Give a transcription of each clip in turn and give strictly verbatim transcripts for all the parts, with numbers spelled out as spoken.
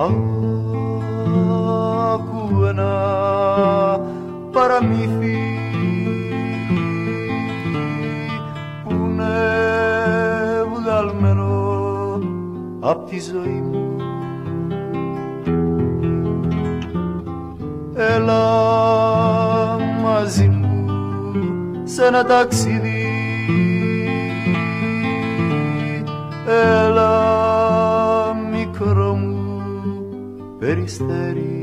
Άκου ένα παραμύθι που είναι βγαλμένο απ' τη ζωή μου. Έλα μαζί μου σε ένα ταξίδι, έλα μικρό μου περιστέρι.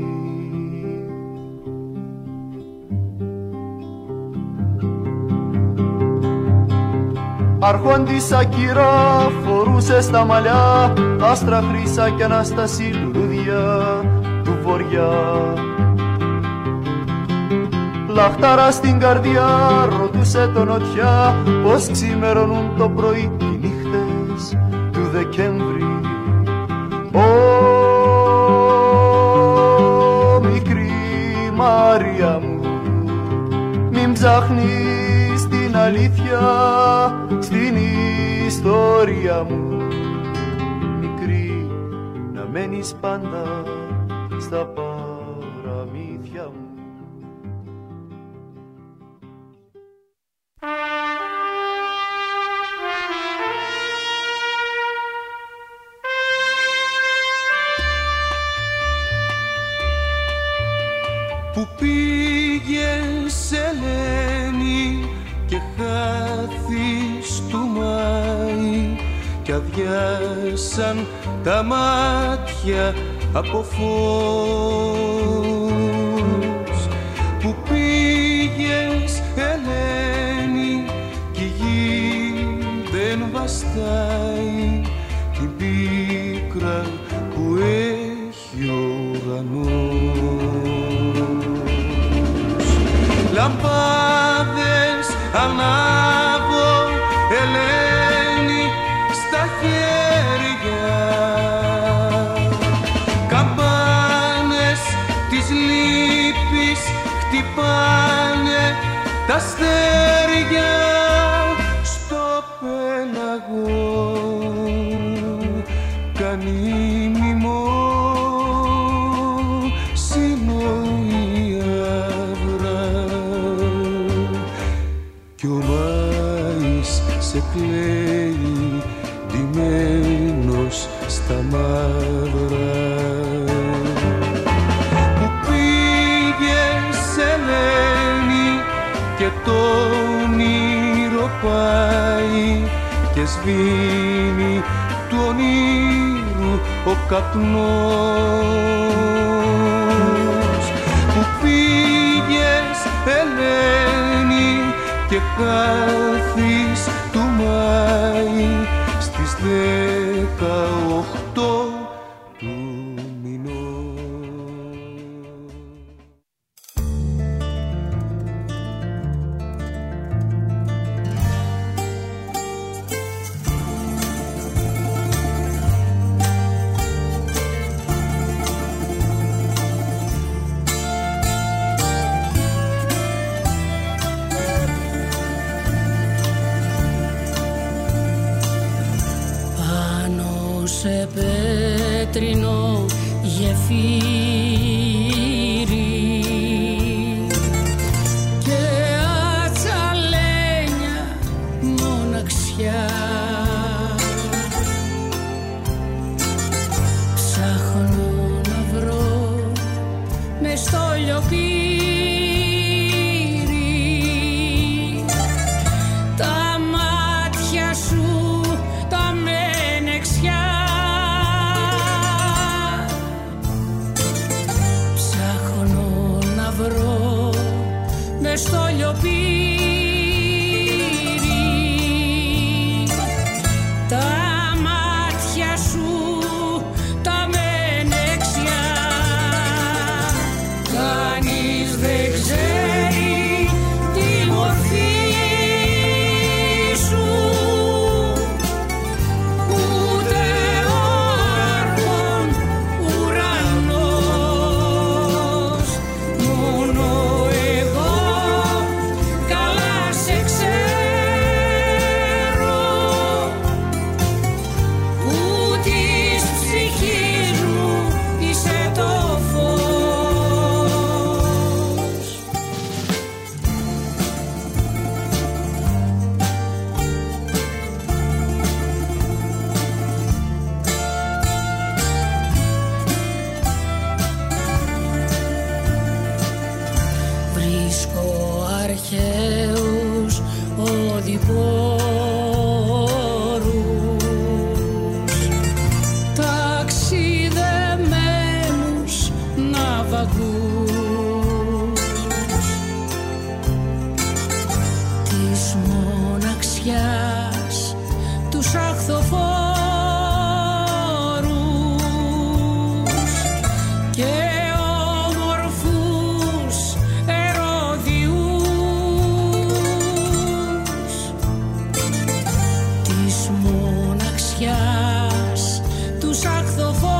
Αρχόντις Ακύρα φορούσε στα μαλλιά άστρα χρύσα και ανάσταση λουλούδια του βοριά. Λαχτάρα στην καρδιά ρωτούσε τον νοτιά πως ξημερώνουν το πρωί οι νύχτες του Δεκέμβρη. Ω μικρή Μάρια μου, μην ψάχνεις την αλήθεια στην ιστορία μου. Μικρή να μένεις πάντα στα παραμύθια μου. Που πήγες Ελένη και χάθης του Μάη κι αδειάσαν τα μάτια από φως. Που πήγες Ελένη κι η γη δεν βαστάει την πίκρα που έχει ο ουρανός. Λαμπάδες ανάβω Ελένη στα χέρια, καμπάνες της λύπης χτυπάνε τα αστέρια στο πέλαγο κάνει μνημό κι ο Μάης σε κλαίει ντυμένος στα μαύρα. Που πήγες Ελένη και το όνειρο πάει και σβήνει του ονείρου ο καπνός. Που πήγες Ελένη και χάθης του Μάη στις δεκαοκτώ του μηνός. Σε πέτρινο γεφύρι και ατσαλένια μοναξιά, ψάχνω να βρω μες στο λιοπύρι τα μάτια σου τα μενεξιά. Στο λιοπύρι τα μάτια σου τα μενεξιά, κάνει τυχαίους οδηπόρους, ταξιδεμένους ναυαγούς της μοναξιάς τους αχθοφόρους και όμορφους ερωδιούς της μοναξιάς τους αχθοφόρους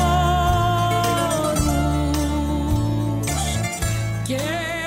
και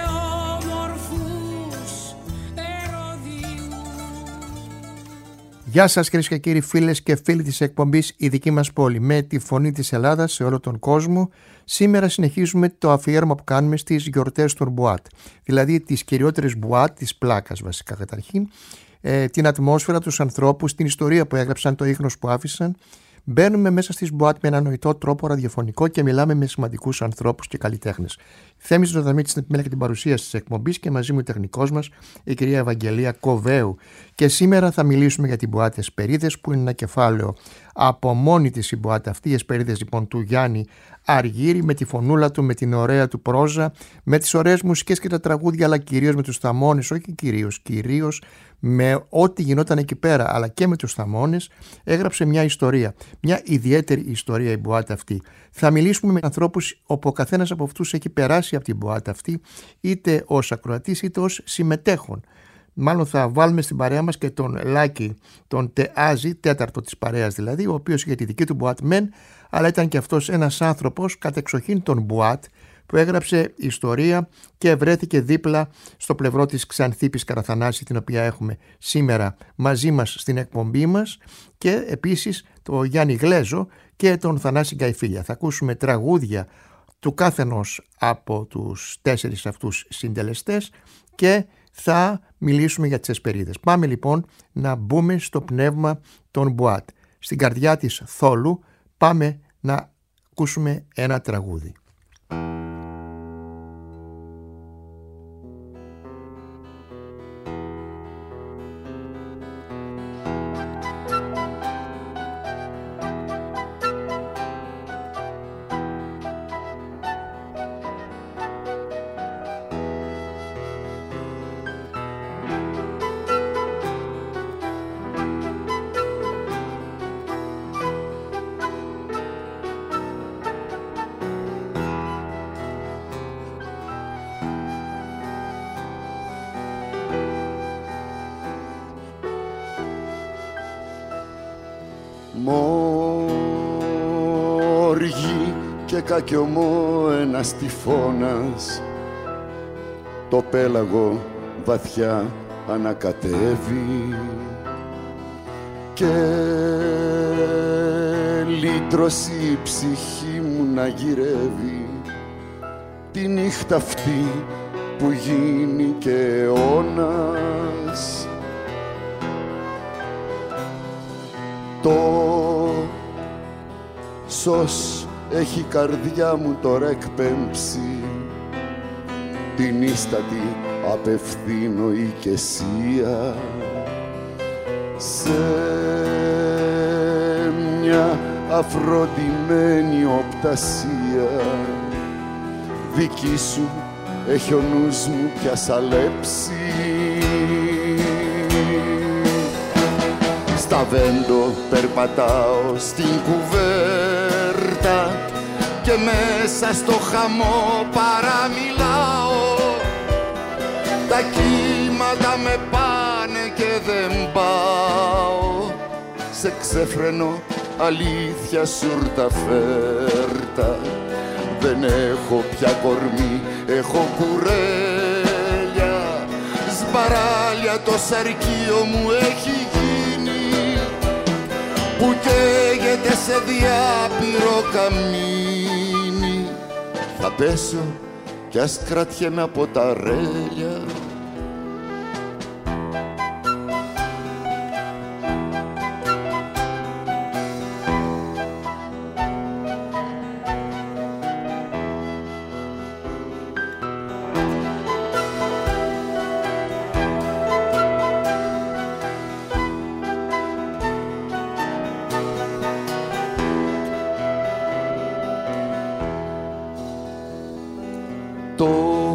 όμορφους ερωδιούς. Γεια σας κυρίες και κύριοι, φίλες και φίλοι της εκπομπής «Η δική μας πόλη» με τη φωνή της Ελλάδας σε όλο τον κόσμο. Σήμερα συνεχίζουμε το αφιέρωμα που κάνουμε στις γιορτές των Μπουάτ, δηλαδή τις κυριότερες Μπουάτ της πλάκας βασικά καταρχήν, ε, την ατμόσφαιρα, τους ανθρώπους, την ιστορία που έγραψαν, το ίχνος που άφησαν. Μπαίνουμε μέσα στις Μπουάτ με ένα νοητό τρόπο ραδιοφωνικό και μιλάμε με σημαντικούς ανθρώπους και καλλιτέχνες. Θέμης Ροδαμίτης στην επιμέλεια και την παρουσίαση της εκπομπής και μαζί μου ο τεχνικός μας, η κυρία Ευαγγελία Κοβέου. Και σήμερα θα μιλήσουμε για την Μπουάτ Εσπερίδες, που είναι ένα κεφάλαιο από μόνη της η Μπουάτ αυτή. Οι Εσπερίδες λοιπόν του Γιάννη Αργύρη, με τη φωνούλα του, με την ωραία του πρόζα, με τις ωραίες μουσικές και τα τραγούδια, αλλά κυρίως με τους θαμώνες, όχι κυρίως, κυρίως με ό,τι γινόταν εκεί πέρα, αλλά και με τους θαμώνες, έγραψε μια ιστορία, μια ιδιαίτερη ιστορία η Μπουάτ αυτή. Θα μιλήσουμε με ανθρώπους όπου ο καθένας από αυτούς έχει περάσει από την Μπουάτ αυτή, είτε ως ακροατής είτε ως συμμετέχον. Μάλλον θα βάλουμε στην παρέα μας και τον Λάκη, τον Τεάζη, τέταρτο της παρέας δηλαδή, ο οποίος είχε τη δική του Μπουάτ μεν, αλλά ήταν και αυτός ένας άνθρωπος κατεξοχήν των Μπουάτ, που έγραψε ιστορία και βρέθηκε δίπλα στο πλευρό της Ξανθίπης Καραθανάση, την οποία έχουμε σήμερα μαζί μας στην εκπομπή μας, και επίσης το Γιάννη Γλέζο και τον Θανάση Γκαϊφίλια. Θα ακούσουμε τραγούδια του κάθενος από τους τέσσερις αυτούς συντελεστές και θα μιλήσουμε για τις Εσπερίδες. Πάμε λοιπόν να μπούμε στο πνεύμα των Μπουάτ. Στην καρδιά της Θόλου πάμε να ακούσουμε ένα τραγούδι. Μόργη και κακιωμό ένας τυφώνας, το πέλαγο βαθιά ανακατεύει και λύτρωση η ψυχή μου να γυρεύει τη νύχτα αυτή που γίνει και αιώνας. Το σως έχει καρδιά μου τώρα εκπέμψει, την ίστατη απευθύνω οικεσία σε μια αφροντιμένη οπτασία. Δική σου έχει ο νους μου πια σαλέψει. Στα Βέντο περπατάω στην κουβέρτα και μέσα στο χαμό παραμιλάω. Τα κύματα με πάνε και δεν πάω σε ξέφρενο αλήθεια σουρτα φέρτα. Δεν έχω πια κορμί, έχω κουρέλια, σμπαράλια το σαρκείο μου έχει γίνει, που καίγεται σε διάπειρο καμίνι. Θα πέσω κι ας κρατιέμαι από τα ρέλια. Το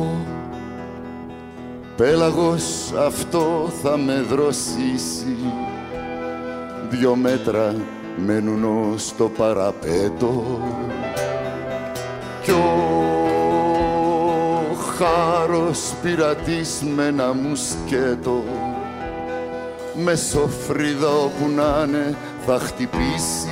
πέλαγος αυτό θα με δροσίσει, δυο μέτρα μένουν ως το παραπέτω κι ο χάρος πειρατής με ένα μουσκέτο με σοφρίδα όπου να είναι θα χτυπήσει.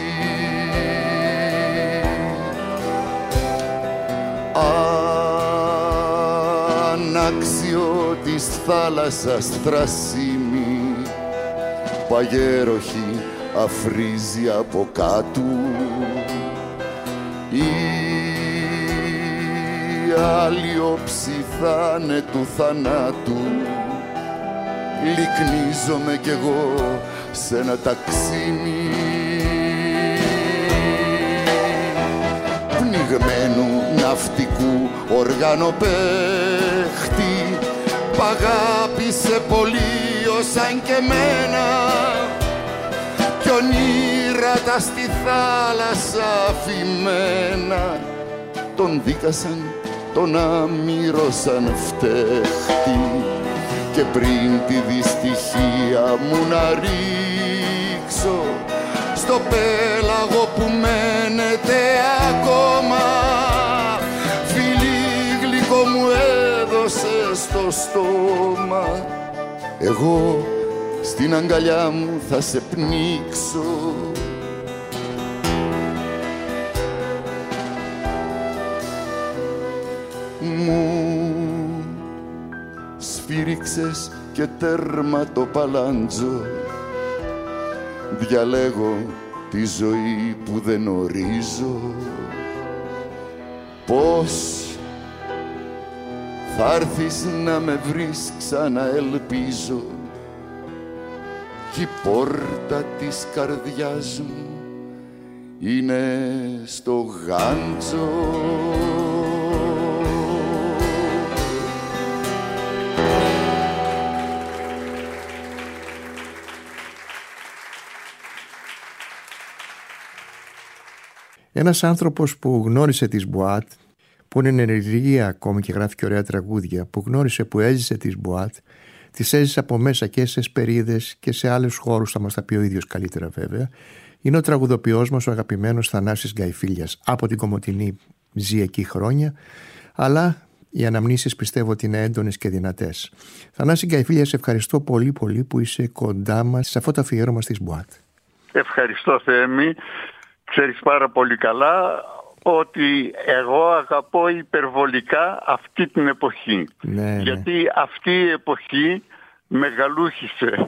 Ανάξιο της θάλασσας θρασίμη, παγέροχη αφρίζει από κάτω. Η αλλιόψη θα είναι του θανάτου, λυκνίζομαι κι εγώ σε ένα ταξίμι πνιγμένου ναυτικού οργανοπαίχτη. Π' αγάπησε πολύ όσαν και μένα κι ονείρατα στη θάλασσα αφημένα. Τον δίκασαν, τον αμύρωσαν φταίχτη και πριν τη δυστυχία μου να ρίξω στο πέλαγο που μένετε ακόμα, φιλί γλυκό μου έδωσε στο στόμα, εγώ στην αγκαλιά μου θα σε πνίξω. Μου σφύριξες και τέρμα το παλάντζο, διαλέγω τη ζωή που δεν ορίζω. Πώς θα έρθεις να με βρεις ξανά ελπίζω κι η πόρτα της καρδιάς μου είναι στο γάντζο. Ένας άνθρωπος που γνώρισε τις Μπουάτ, που είναι ενεργή ακόμη και γράφει και ωραία τραγούδια, που γνώρισε, που έζησε τις Μπουάτ, τις έζησε από μέσα και σε εσπερίδες και σε άλλους χώρους, θα μας τα πει ο ίδιος καλύτερα βέβαια, είναι ο τραγουδοποιός μας, ο αγαπημένος Θανάσης Γκαϊφίλιας. Από την Κομοτηνή ζει εκεί χρόνια, αλλά οι αναμνήσεις πιστεύω ότι είναι έντονες και δυνατές. Θανάση Γκαϊφίλια, σε ευχαριστώ πολύ πολύ που είσαι κοντά μας σε αυτό το αφιέρωμα στις Μπουάτ. Ευχαριστώ, Θέμη. Ξέρεις πάρα πολύ καλά ότι εγώ αγαπώ υπερβολικά αυτή την εποχή. Ναι, ναι. Γιατί αυτή η εποχή μεγαλούχησε.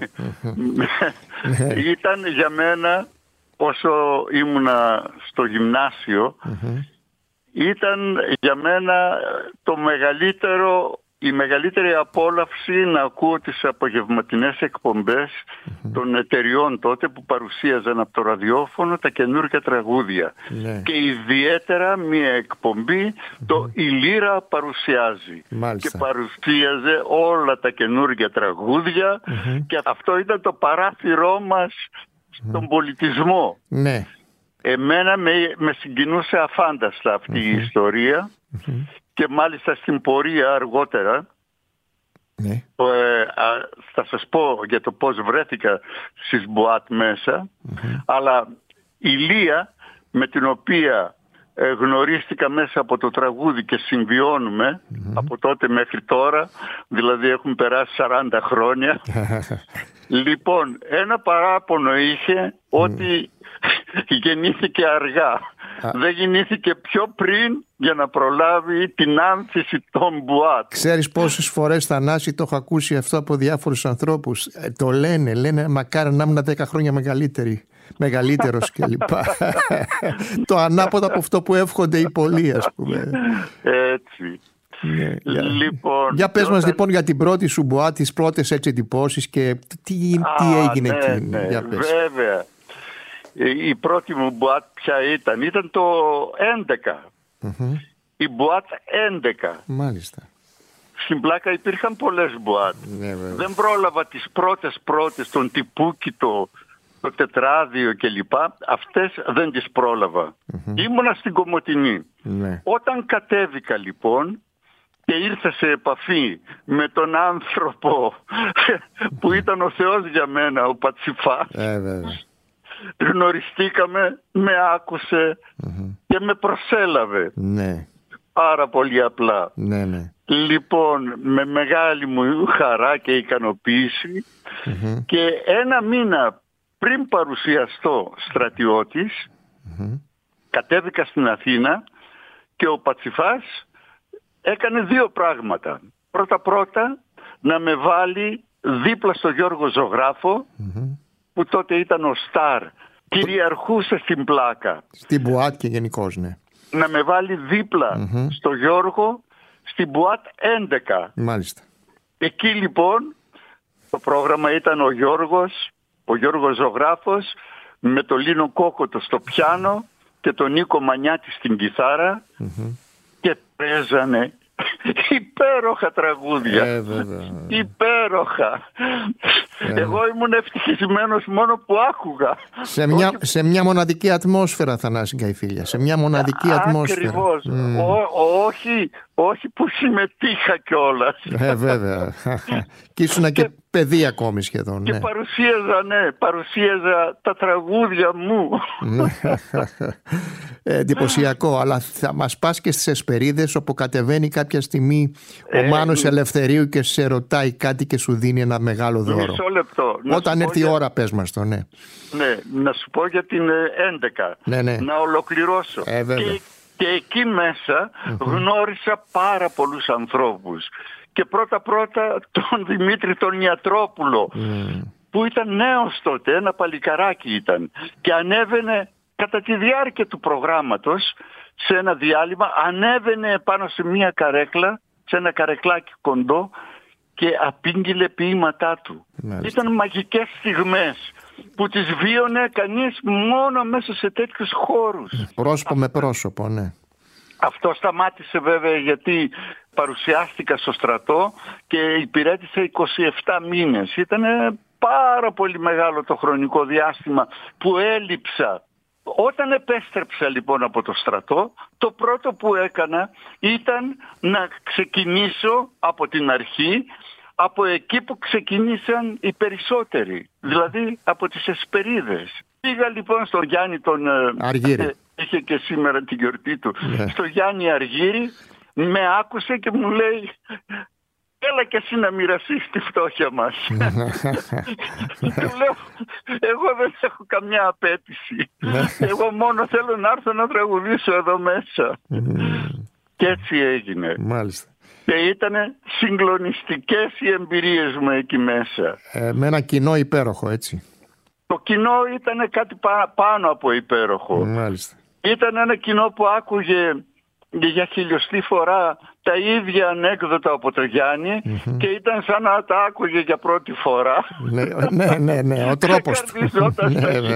Ήταν για μένα, όσο ήμουνα στο γυμνάσιο, ήταν για μένα το μεγαλύτερο, η μεγαλύτερη απόλαυση να ακούω τις απογευματινές εκπομπές των εταιριών τότε που παρουσίαζαν από το ραδιόφωνο τα καινούργια τραγούδια. Ναι. Και ιδιαίτερα μια εκπομπή, το «Η Λύρα παρουσιάζει». Μάλιστα. Και παρουσίαζε όλα τα καινούργια τραγούδια και αυτό ήταν το παράθυρό μας στον πολιτισμό. Ναι. Εμένα με, με συγκινούσε αφάνταστα αυτή η ιστορία. Και μάλιστα στην πορεία αργότερα, ναι. ε, α, θα σας πω για το πώς βρέθηκα στις Μπουάτ μέσα, αλλά η Λία με την οποία ε, γνωρίστηκα μέσα από το τραγούδι και συμβιώνουμε από τότε μέχρι τώρα, δηλαδή έχουν περάσει σαράντα χρόνια. Λοιπόν, ένα παράπονο είχε ότι γεννήθηκε αργά. Δεν γεννήθηκε πιο πριν για να προλάβει την άνθηση των Μπουάτ. Ξέρεις πόσες φορές, Θανάση, το έχω ακούσει αυτό από διάφορους ανθρώπους. Ε, το λένε, λένε μακάρι να ήμουν δέκα χρόνια μεγαλύτερη, μεγαλύτερος κλπ. Το ανάποδο από αυτό που εύχονται οι πολλοί, ας πούμε. Έτσι. Ναι, για... Λοιπόν, για πες όταν... μας λοιπόν για την πρώτη σου Μπουάτ, τις πρώτες έτσι εντυπώσεις και τι, τι Α, έγινε ναι, εκεί. Ναι, για πες. βέβαια. Η πρώτη μου Μπουάτ ποια ήταν? Ήταν το έντεκα. Mm-hmm. Η Μπουάτ έντεκα. Μάλιστα. Στην Πλάκα υπήρχαν πολλές Μπουάτ. Ναι, δεν πρόλαβα τις πρώτες πρώτες, τον Τυπούκι, το, το Τετράδιο κλπ. Αυτές δεν τις πρόλαβα. Mm-hmm. Ήμουνα στην Κομοτηνή. Ναι. Όταν κατέβηκα λοιπόν, και ήρθα σε επαφή με τον άνθρωπο που ήταν ο Θεός για μένα, ο Πατσιφάς. Ε, βέβαια. Γνωριστήκαμε, με άκουσε mm-hmm. και με προσέλαβε. Ναι. Πάρα πολύ απλά. Ναι, ναι. Λοιπόν, με μεγάλη μου χαρά και ικανοποίηση mm-hmm. και ένα μήνα πριν παρουσιαστώ στρατιώτης mm-hmm. κατέβηκα στην Αθήνα και ο Πατσιφάς έκανε δύο πράγματα. Πρώτα-πρώτα να με βάλει δίπλα στο Γιώργο Ζωγράφο mm-hmm. που τότε ήταν ο Σταρ, κυριαρχούσε στην πλάκα. Στην Μπουάτ και γενικώς, ναι. Να με βάλει δίπλα mm-hmm. στο Γιώργο στην Μπουάτ έντεκα. Μάλιστα. Εκεί λοιπόν το πρόγραμμα ήταν ο Γιώργος, ο Γιώργος Ζωγράφος με το Λίνο Κόκοτο στο πιάνο και τον Νίκο Μανιάτη στην κιθάρα mm-hmm. και παίζανε υπέροχα τραγούδια. Ε, βέβαια. Υπέροχα. Ε, Εγώ ήμουν ευτυχισμένος μόνο που άκουγα. Σε μια, όχι... σε μια μοναδική ατμόσφαιρα, Θανάση Γκαϊφίλια. Σε μια μοναδική Α, ατμόσφαιρα. Ακριβώς. Mm. Ο, όχι, όχι που συμμετείχα κιόλας. Ε, βέβαια. Και ήσουν και παιδί ακόμη σχεδόν. Και ναι. παρουσίαζα, ναι, παρουσίαζα τα τραγούδια μου. ε, εντυπωσιακό, αλλά θα μας πας και στις Εσπερίδες, όπου κατεβαίνει κάποια στιγμή ο ε, Μάνος Ελευθερίου και σε ρωτάει κάτι και σου δίνει ένα μεγάλο δώρο. Μισό λεπτό. Όταν έρθει η για... ώρα, πες μας το, ναι. Ναι, να σου πω για την έντεκα. Ναι, ναι. Να ολοκληρώσω. Ε, και, και εκεί μέσα mm-hmm. γνώρισα πάρα πολλούς ανθρώπους. Και πρώτα-πρώτα τον Δημήτρη τον Ιατρόπουλο, mm. που ήταν νέος τότε, ένα παλικαράκι ήταν. Και ανέβαινε κατά τη διάρκεια του προγράμματος, σε ένα διάλειμμα, ανέβαινε πάνω σε μια καρέκλα, σε ένα καρεκλάκι κοντό και απήγγειλε ποίηματά του. Μάλιστα. Ήταν μαγικές στιγμές που τις βίωνε κανείς μόνο μέσα σε τέτοιους χώρους. Πρόσωπο με πρόσωπο, ναι. Αυτό σταμάτησε βέβαια γιατί παρουσιάστηκα στο στρατό και υπηρέτησα είκοσι επτά μήνες. Ήταν πάρα πολύ μεγάλο το χρονικό διάστημα που έλειψα. Όταν επέστρεψα λοιπόν από το στρατό, το πρώτο που έκανα ήταν να ξεκινήσω από την αρχή, από εκεί που ξεκινήσαν οι περισσότεροι, δηλαδή από τις Εσπερίδες. Πήγα λοιπόν στον Γιάννη τον Αργύρη. Είχε και σήμερα την γιορτή του. Yeah. Στο Γιάννη Αργύρη με άκουσε και μου λέει έλα και εσύ να μοιραστείς τη φτώχεια μας. Του λέω εγώ δεν έχω καμιά απέτηση. Εγώ μόνο θέλω να έρθω να τραγουδήσω εδώ μέσα. Και έτσι έγινε. Μάλιστα. Και ήταν συγκλονιστικές οι εμπειρίες μου εκεί μέσα. Ε, με ένα κοινό υπέροχο, έτσι. Το κοινό ήταν κάτι πά, πάνω από υπέροχο. Μάλιστα. Ήταν ένα κοινό που άκουγε για χιλιοστή φορά τα ίδια ανέκδοτα από το Γιάννη mm-hmm. και ήταν σαν να τα άκουγε για πρώτη φορά. Ναι, ναι, ναι, ναι, ο τρόπος του. ναι,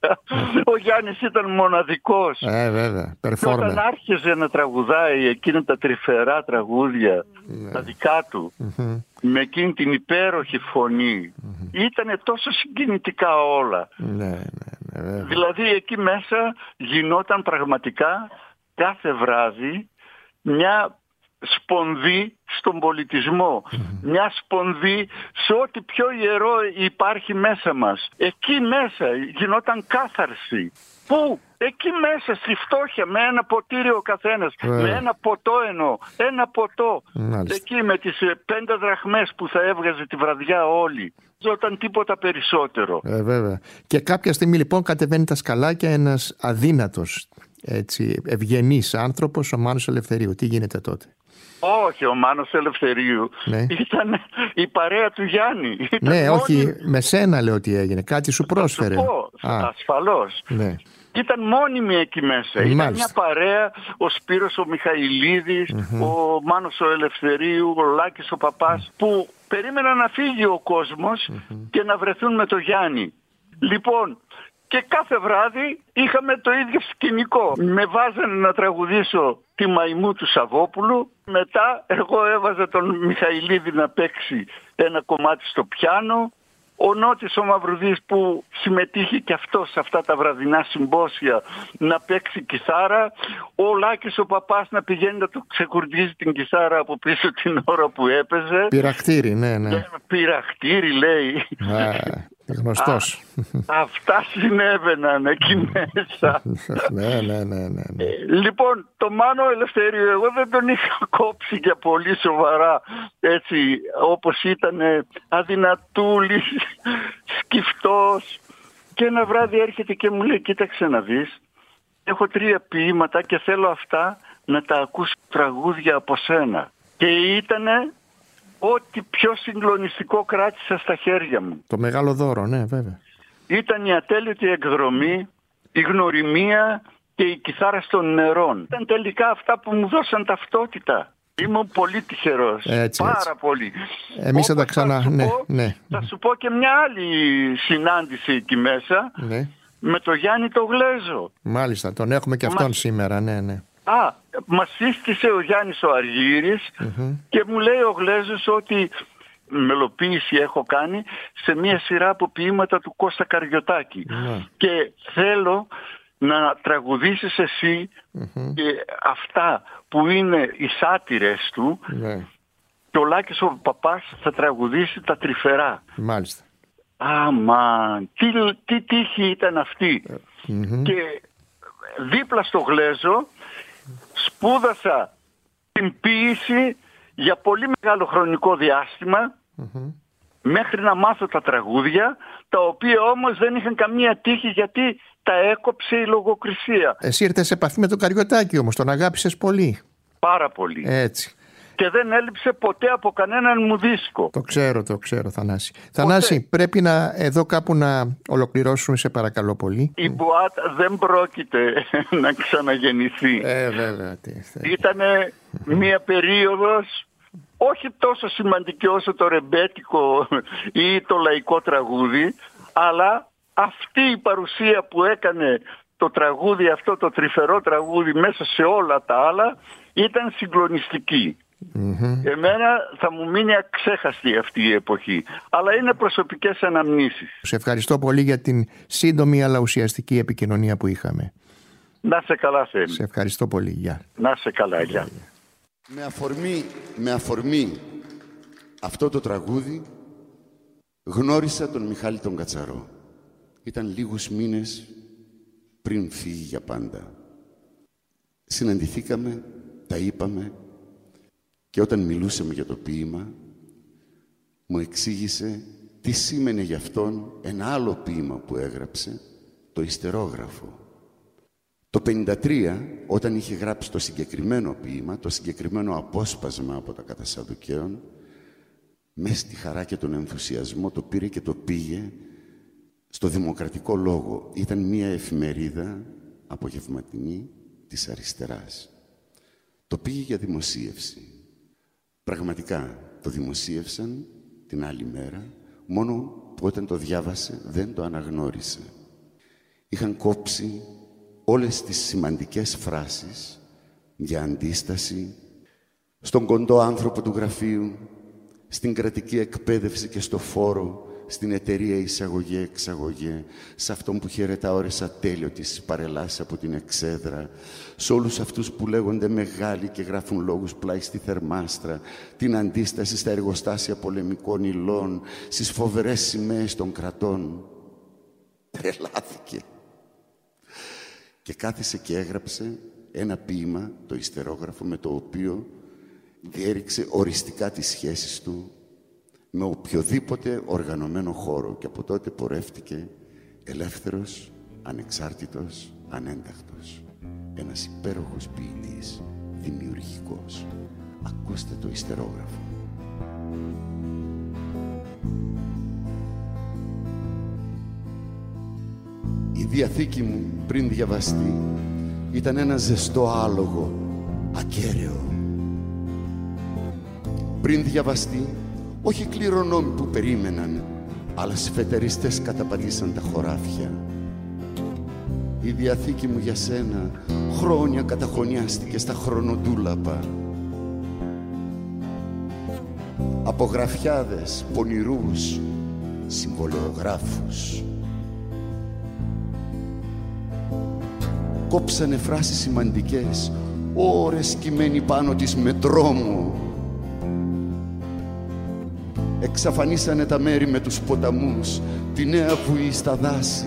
ο Γιάννης ήταν μοναδικός. Ε, βέβαια, και όταν άρχιζε να τραγουδάει εκείνα τα τρυφερά τραγούδια, ναι. τα δικά του, mm-hmm. με εκείνη την υπέροχη φωνή, mm-hmm. ήτανε τόσο συγκινητικά όλα. Ναι, ναι, ναι, βέβαια. Δηλαδή εκεί μέσα γινόταν πραγματικά κάθε βράδυ μια σπονδί στον πολιτισμό. Mm-hmm. Μια σπονδί σε ό,τι πιο ιερό υπάρχει μέσα μας. Εκεί μέσα γινόταν κάθαρση. Πού? Εκεί μέσα στη φτώχεια, με ένα ποτήρι ο καθένας, yeah. με ένα ποτό εννοώ, ένα ποτό. Μάλιστα. Εκεί με τις πέντε δραχμές που θα έβγαζε τη βραδιά όλοι. Ζόταν τίποτα περισσότερο. Ε, βέβαια. Και κάποια στιγμή λοιπόν κατεβαίνει τα σκαλάκια ένας αδύνατος, έτσι, ευγενής άνθρωπος, ο Μάνος Ελευθερίου. Τι γίνεται τότε? Όχι, ο Μάνος Ελευθερίου ναι. ήταν η παρέα του Γιάννη. Ήταν ναι, μόνη... όχι, με σένα λέω τι έγινε, κάτι σου πρόσφερε. Θα σου πω, Α. ασφαλώς. Ναι. Ήταν μόνιμη εκεί μέσα. Μάλιστα. Ήταν μια παρέα, ο Σπύρος ο Μιχαηλίδης, mm-hmm. ο Μάνος ο Ελευθερίου, ο Λάκης ο Παπάς, που περίμεναν να φύγει ο κόσμος mm-hmm. και να βρεθούν με το Γιάννη. Λοιπόν, και κάθε βράδυ είχαμε το ίδιο σκηνικό. Με βάζανε να τραγουδήσω τη Μαϊμού του Σαββόπουλου. Μετά εγώ έβαζα τον Μιχαηλίδη να παίξει ένα κομμάτι στο πιάνο. ο Νότης ο Μαυρουδής που συμμετείχε και αυτός σε αυτά τα βραδινά συμπόσια να παίξει κιθάρα, ο Λάκης ο Παπάς να πηγαίνει να του ξεκουρδίζει την κιθάρα από πίσω την ώρα που έπαιζε. Πειραχτήρι, ναι, ναι. Πειραχτήρι λέει. Α, γνωστός. Α, αυτά συνέβαιναν εκεί μέσα. Ναι, ναι, ναι, ναι, ναι. Ε, λοιπόν, το Μάνο Ελευθερίου εγώ δεν τον είχα κόψει για πολύ σοβαρά, έτσι όπως ήταν αδυνατούλης, σκυφτός. Και ένα βράδυ έρχεται και μου λέει, κοίταξε να δεις, έχω τρία ποίηματα και θέλω αυτά να τα ακούσω τραγούδια από σένα. Και ήτανε ό,τι πιο συγκλονιστικό κράτησα στα χέρια μου. Το μεγάλο δώρο, ναι, βέβαια. Ήταν η ατέλειωτη εκδρομή, η γνωριμία και η κιθάρα των νερών. Ήταν τελικά αυτά που μου δώσαν ταυτότητα. Ήμουν πολύ τυχερός. Έτσι, πάρα έτσι. πολύ. Εμείς θα τα ξανά... Θα, ναι, πω, ναι. θα σου πω και μια άλλη συνάντηση εκεί μέσα, ναι, με το Γιάννη το Γλέζο. Μάλιστα, τον έχουμε και αυτόν Μα... σήμερα, ναι, ναι. Α, μας σύστησε ο Γιάννης ο Αργύρης mm-hmm. και μου λέει ο Γλέζος ότι μελοποίηση έχω κάνει σε μια σειρά από ποίηματα του Κώστα Καριωτάκη. Mm-hmm. Και θέλω να τραγουδήσεις εσύ mm-hmm. και αυτά που είναι οι σάτυρες του mm-hmm. και ο Λάκης ο Παπάς θα τραγουδήσει τα τρυφερά. Μάλιστα. Αμάν, τι, τι τύχη ήταν αυτή. Mm-hmm. Και δίπλα στο Γλέζο σπούδασα την ποίηση για πολύ μεγάλο χρονικό διάστημα mm-hmm. μέχρι να μάθω τα τραγούδια, τα οποία όμως δεν είχαν καμία τύχη γιατί τα έκοψε η λογοκρισία. Εσύ ήρθες σε επαφή με τον Καριωτάκη όμως, τον αγάπησες πολύ. Πάρα πολύ. Έτσι. Και δεν έλειψε ποτέ από κανέναν μου δίσκο. Το ξέρω, το ξέρω, Θανάση. Ποτέ. Θανάση, πρέπει να εδώ κάπου να ολοκληρώσουμε, σε παρακαλώ πολύ. Η Μπουάτ δεν πρόκειται να ξαναγεννηθεί. Ε, βέβαια. Ήτανε μία περίοδος όχι τόσο σημαντική όσο το ρεμπέτικο ή το λαϊκό τραγούδι, αλλά αυτή η παρουσία που έκανε το τραγούδι αυτό, το τρυφερό τραγούδι μέσα σε όλα τα άλλα, ήταν συγκλονιστική. Mm-hmm. Εμένα θα μου μείνει αξέχαστη αυτή η εποχή, αλλά είναι προσωπικές αναμνήσεις. Σε ευχαριστώ πολύ για την σύντομη αλλά ουσιαστική επικοινωνία που είχαμε. Να σε καλά, Θέμη. Σε ευχαριστώ πολύ. Γεια. Να σε καλά, γεια. Με αφορμή, με αφορμή αυτό το τραγούδι γνώρισα τον Μιχάλη τον Κατσαρό. Ήταν λίγους μήνες πριν φύγει για πάντα. Συναντηθήκαμε, τα είπαμε και όταν μιλούσαμε για το ποίημα μου εξήγησε τι σήμαινε για αυτόν ένα άλλο ποίημα που έγραψε, το Ιστερόγραφο. Το πενήντα τρία, όταν είχε γράψει το συγκεκριμένο ποίημα, το συγκεκριμένο απόσπασμα από τα Κατασαδουκαίων, μες στη χαρά και τον ενθουσιασμό το πήρε και το πήγε στο Δημοκρατικό Λόγο. Ήταν μία εφημερίδα απογευματινή της αριστεράς. Το πήγε για δημοσίευση. Πραγματικά το δημοσίευσαν την άλλη μέρα, μόνο που όταν το διάβασε δεν το αναγνώρισε. Είχαν κόψει όλες τις σημαντικές φράσεις για αντίσταση στον κοντό άνθρωπο του γραφείου, στην κρατική εκπαίδευση και στο φόρο, στην εταιρεία εισαγωγέ-εξαγωγέ, σε αυτόν που χαιρετά ώρες ατέλειο της παρελάσει από την εξέδρα, σε όλους αυτούς που λέγονται μεγάλοι και γράφουν λόγους πλάι στη θερμάστρα, την αντίσταση στα εργοστάσια πολεμικών υλών, στις φοβερές σημαίες των κρατών. Τρελάθηκε. Και κάθισε και έγραψε ένα ποίημα, το Ιστερόγραφο, με το οποίο διέριξε οριστικά τις σχέσεις του με οποιοδήποτε οργανωμένο χώρο και από τότε πορεύτηκε ελεύθερος, ανεξάρτητος, ανένταχτος. Ένας υπέροχος ποιητής, δημιουργικός. Ακούστε το Ιστερόγραφο. Η διαθήκη μου πριν διαβαστεί ήταν ένα ζεστό άλογο, ακέραιο. Πριν διαβαστεί, όχι κληρονόμοι που περίμεναν, αλλά σφετεριστές καταπατήσαν τα χωράφια. Η διαθήκη μου για σένα χρόνια καταχωνιάστηκε στα χρονοτούλαπα. Από γραφιάδες πονηρούς συμβολεογράφους. Κόψανε φράσεις σημαντικές, ώρες κειμένοι πάνω της με τρόμο. Εξαφανίσανε τα μέρη με τους ποταμούς, τη νέα βουή στα δάση.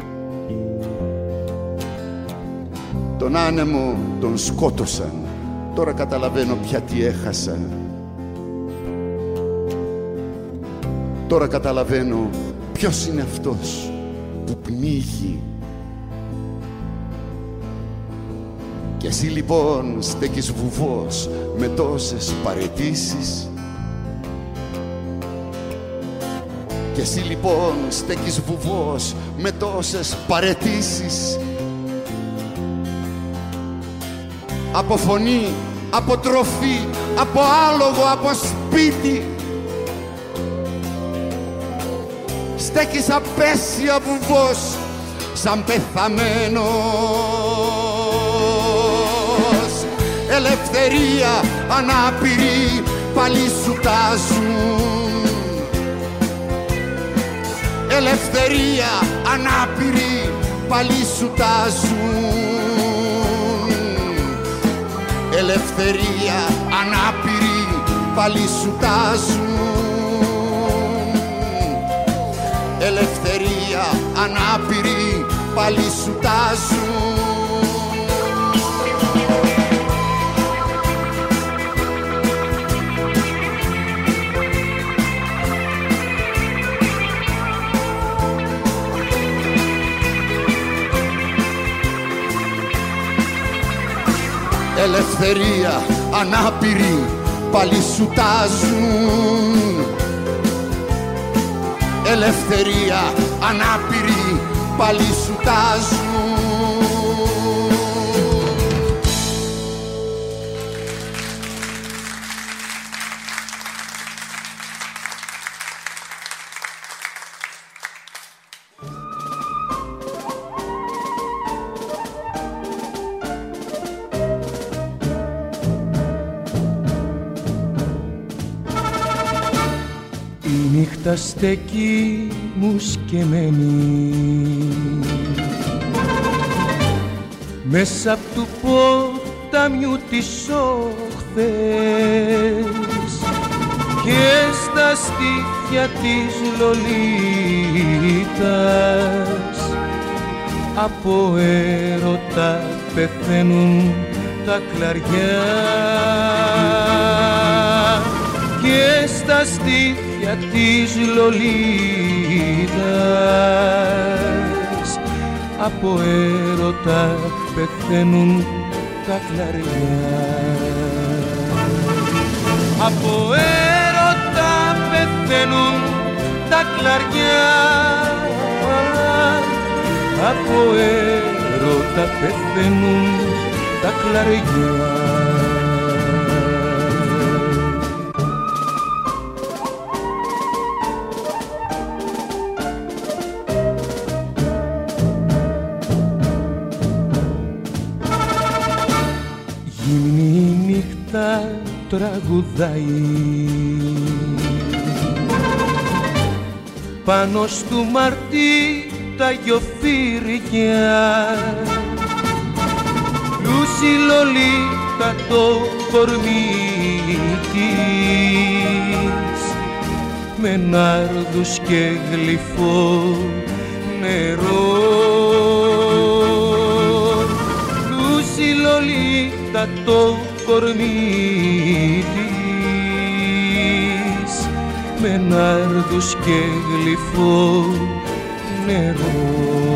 Τον άνεμο τον σκότωσαν, τώρα καταλαβαίνω πια τι έχασα. Τώρα καταλαβαίνω ποιος είναι αυτός που πνίγει. Κι εσύ λοιπόν στέκεις βουβός με τόσες παραιτήσεις. Κι εσύ λοιπόν στέκεις βουβός με τόσες παραιτήσεις. Από φωνή, από τροφή, από άλογο, από σπίτι. Στέκεις απέσια βουβός σαν πεθαμένος. Ελευθερία ανάπηρη πάλι σου τάζουν. Ελευθερία ανάπηρη πάλι σου τάζουν. Ελευθερία ανάπηρη πάλι σου τάζουν. Ελευθερία ανάπηρη πάλι σου τάζουν. Ελευθερία ανάπηρη πάλι σου τάζουν. Ελευθερία ανάπηρη πάλι σου τάζουν. Νύχτα στέκει μου σκεμμένη μέσα απ' του ποταμιού τις όχθες και στα στήθια της Λολίτας από έρωτα πεθαίνουν τα κλαριά και στα στήθια της Λολίτας από έρωτα πεθαίνουν τα κλαριά. Από έρωτα πεθαίνουν τα κλαριά. Από έρωτα πεθαίνουν τα κλαριά. Τραγουδάει πάνω στου Μαρτί τα γιοφύρια λούσει Λολίτα το κορμί της με νάρδους και γλυφό νερό. Λούσει Λολίτα το κορμί της με νάρδους και γλυφό νερό.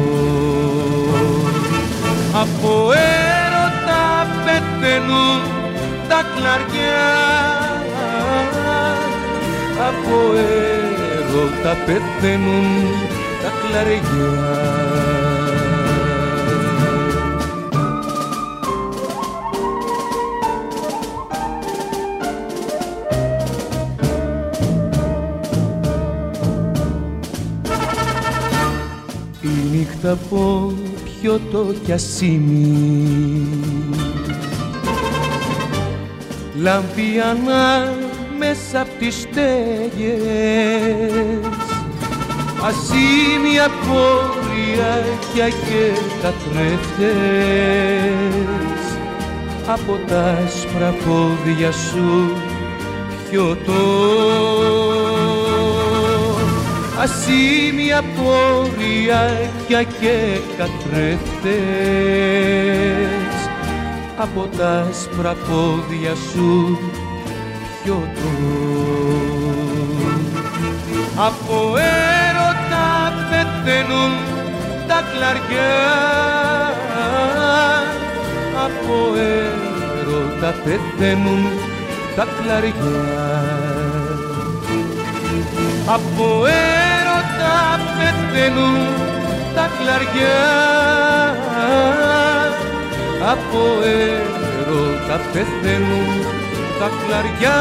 Από έρωτα πεθαίνουν τα κλαριά. Από έρωτα πεθαίνουν τα κλαριά. Από πιωτό κι ασίμι λάμπει ανά μέσα απ' τις στέγες ασήμια πορεία και καθρέφτες, από τα άσπρα πόδια σου πιωτό. Ασήμια πορεία και καθρέφτες, από τα άσπρα πόδια σου πιωτό. Από έρωτα πεθαίνουν τα κλαριά, από έρωτα πεθαίνουν τα κλαριά, από έρωτα πεθαίνουν τα κλαριά, από έρωτα πεθαίνουν τα κλαριά.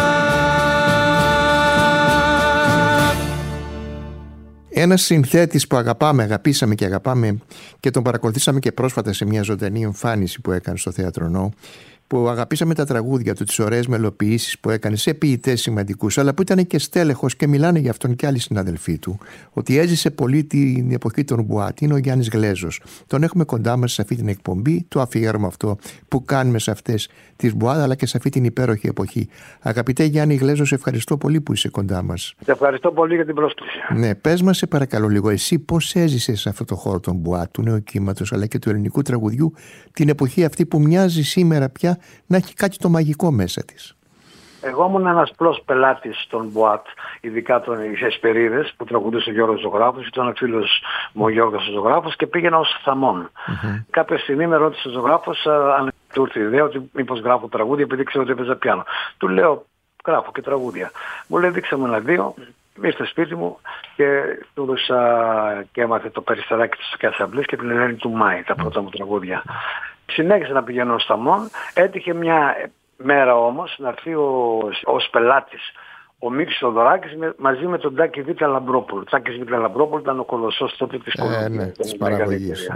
Ένας συνθέτης που αγαπάμε, αγαπήσαμε και αγαπάμε και τον παρακολουθήσαμε και πρόσφατα σε μια ζωντανή εμφάνιση που έκανε στο Θέατρο Νό, που αγαπήσαμε τα τραγούδια του, τις ωραίες μελοποιήσεις που έκανε σε ποιητές σημαντικούς, αλλά που ήταν και στέλεχος και μιλάνε για αυτόν και άλλοι συναδελφοί του, ότι έζησε πολύ την εποχή των Μπουάτ, είναι ο Γιάννης Γλέζος. Τον έχουμε κοντά μας σε αυτή την εκπομπή, το αφιέρωμα αυτό που κάνουμε σε αυτές τις Μπουάτ, αλλά και σε αυτή την υπέροχη εποχή. Αγαπητέ Γιάννη Γλέζος, ευχαριστώ πολύ που είσαι κοντά μας. Σε ευχαριστώ πολύ για την πρόσκληση. Ναι, πες μας σε παρακαλώ λίγο, εσύ πώς έζησες σε αυτό το χώρο των Μπουάτ, του νέου κύματος αλλά και του ελληνικού τραγουδιού, την εποχή αυτή που μοιάζει σήμερα πια να έχει κάτι το μαγικό μέσα της? Εγώ ήμουν ένας απλός πελάτης των Μπουάτ, ειδικά των Εσπερίδες που τραγουδούσε ο Γιώργος Ζωγράφος, ήταν ο φίλος μου ο Γιώργος ο Ζωγράφος και πήγαινα ως θαμών. Mm-hmm. Κάποια στιγμή με ρώτησε ο Ζωγράφος αν του ήρθε η ιδέα ότι μήπως γράφω τραγούδια επειδή ξέρω ότι έπαιζα πιάνο. Του λέω γράφω και τραγούδια. Μου λέει δείξε μου ένα-δύο. Ήρθε σπίτι μου και του έδωσα και έμαθε το Περιστεράκι του Κασαμπλής και την Ελένη του Μάη, τα πρώτα μου τραγούδια. Συνέχισα να πηγαίνω ως θαμών. Έτυχε μια μέρα όμως να έρθει ως πελάτης ο Μίκης Θοδωράκης με, μαζί με τον Τάκη Β. Λαμπρόπουλο. Τάκης Β. Λαμπρόπουλο ήταν ο κολοσσός τότε της Κολομβίας. Ε, ναι, της παραγωγής.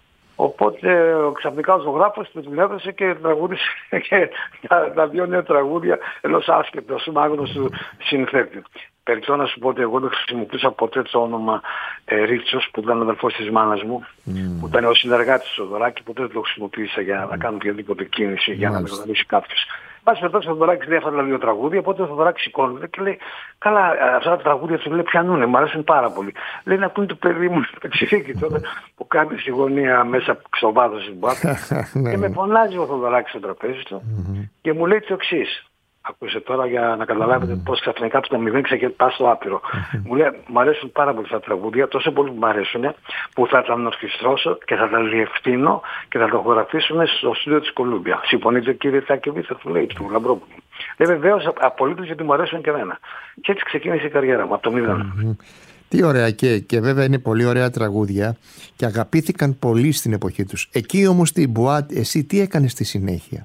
Οπότε ξαφνικά ο Ζωγράφος του την έδωσε και τραγούδισε και τα, τα δύο νέα τραγούδια ενός άσκεπτου, ας πούμε, άγνωστου συνθέτη. Περισσότερο να σου πω ότι εγώ δεν χρησιμοποιούσα ποτέ το όνομα ε, Ρίτσος, που ήταν αδελφός της μάνας μου, mm. που ήταν ο συνεργάτης του Θοδωράκη, ποτέ δεν το χρησιμοποίησα για να κάνω οποιαδήποτε κίνηση, για να με γνωρίσει κάποιος. Πάση περιπτώσει ο Θοδωράκης λέει αυτά τα δύο τραγούδια, οπότε ο Θοδωράκης σηκώνεται και λέει: καλά, αυτά τα τραγούδια του λέει πιανούνε, μου αρέσουν πάρα πολύ. Λέει να ακούνε το παιδί μου στο πετσιδίκι τότε που κάνει στη γωνία μέσα στο βάθος της Μπουάτ. Και με φωνάζει ο Θοδωράκης στο τραπέζι του και μου λέει το εξής. Ακούσε τώρα για να καταλάβετε mm. πώς ξαφνικά από το μηδέν ξεκινά στο άπειρο. Mm. Μου λέει, μου αρέσουν πάρα πολύ τα τραγούδια, τόσο πολύ που μου αρέσουν, που θα τα ορχιστρώσω και θα τα διευθύνω και θα τα ηχογραφήσουμε στο στούντιο της Κολούμπια. Συμφωνείτε κύριε Τάκη Β', του λέει, του Λαμπρόπουλου. Λέει βεβαίως απολύτως γιατί μου αρέσουν και εμένα. Και έτσι ξεκίνησε η καριέρα μου από το μηδέν. Mm-hmm. Τι ωραία και, και βέβαια είναι πολύ ωραία τραγούδια και αγαπήθηκαν πολύ στην εποχή τους. Εκεί όμως στην Μπουάτ, εσύ τι έκανες στη συνέχεια?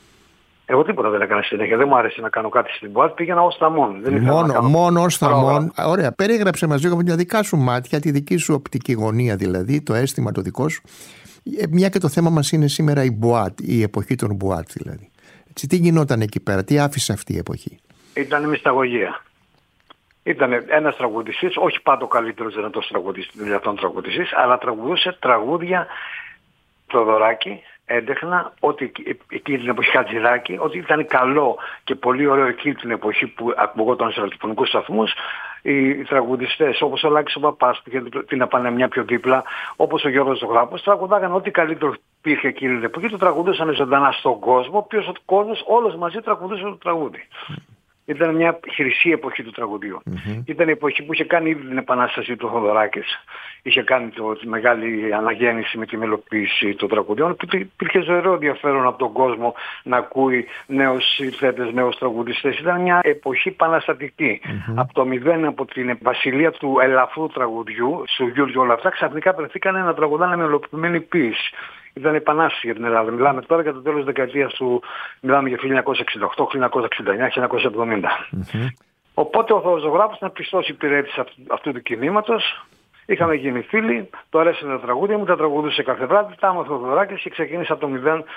Εγώ τίποτα δεν έκανα συνέχεια. Δεν μου άρεσε να κάνω κάτι στην Μπουάτ. Πήγαινα ως θαμών. Μόνο, μόνο ως θαμών. Ωραία. Περίγραψε μας λίγο με τα δικά σου μάτια, τη δική σου οπτική γωνία δηλαδή, το αίσθημα το δικό σου. Μια και το θέμα μας είναι σήμερα η Μπουάτ, η εποχή των Μπουάτ δηλαδή. Έτσι, τι γινόταν εκεί πέρα, τι άφησε αυτή η εποχή? Ήταν μυσταγωγία. Ήταν ένας τραγουδιστής, όχι πάντα ο καλύτερος δυνατός τραγουδιστής, δυνατόν τραγουδιστής, αλλά τραγουδούσε τραγούδια Θοδωράκη. Έντεχνα ότι εκείνη την εποχή Χατζηδάκη, ότι ήταν καλό και πολύ ωραίο εκείνη την εποχή που ακουγόταν σε ραδιοφωνικούς σταθμούς οι τραγουδιστές όπως ο Λάκης ο Παπάς που είχε την Απανεμιά πιο δίπλα, όπως ο Γιώργος Ζωγράφος, τραγουδάγαν ό,τι καλύτερο υπήρχε εκείνη την εποχή, το τραγουδούσαν ζωντανά στον κόσμο, ο οποίος ο κόσμος όλος μαζί τραγουδούσε το τραγούδι. Ήταν μια χρυσή εποχή του τραγουδιού. Mm-hmm. Ήταν η εποχή που είχε κάνει ήδη την επανάσταση του Θοδωράκης. Είχε κάνει το, τη μεγάλη αναγέννηση με τη μελοποίηση των τραγουδιών. Υπήρχε ζωηρό ενδιαφέρον από τον κόσμο να ακούει νέους συνθέτες, νέους τραγουδιστές. Ήταν μια εποχή επαναστατική. Mm-hmm. Από το μηδέν, από την βασιλεία του ελαφρού τραγουδιού, του Γιώργου όλα αυτά, ξαφνικά βρεθήκανε να τραγουδάνε με μελοποιημένη ποίηση. Ήταν επανάσταση για την Ελλάδα. Μιλάμε τώρα για το τέλος της δεκαετίας του, μιλάμε για χίλια εννιακόσια εξήντα οκτώ, χίλια εννιακόσια εξήντα εννιά, χίλια εννιακόσια εβδομήντα. Mm-hmm. Οπότε ο Ζωγράφος ήταν πιστός υπηρέτης αυτού, αυτού του κινήματος. Είχαμε γίνει φίλοι, το αρέσανε τα τραγούδια μου, τα τραγουδούσε κάθε βράδυ. Τα άμαθα ο Θοδωράκης και ξεκίνησα από το μηδέν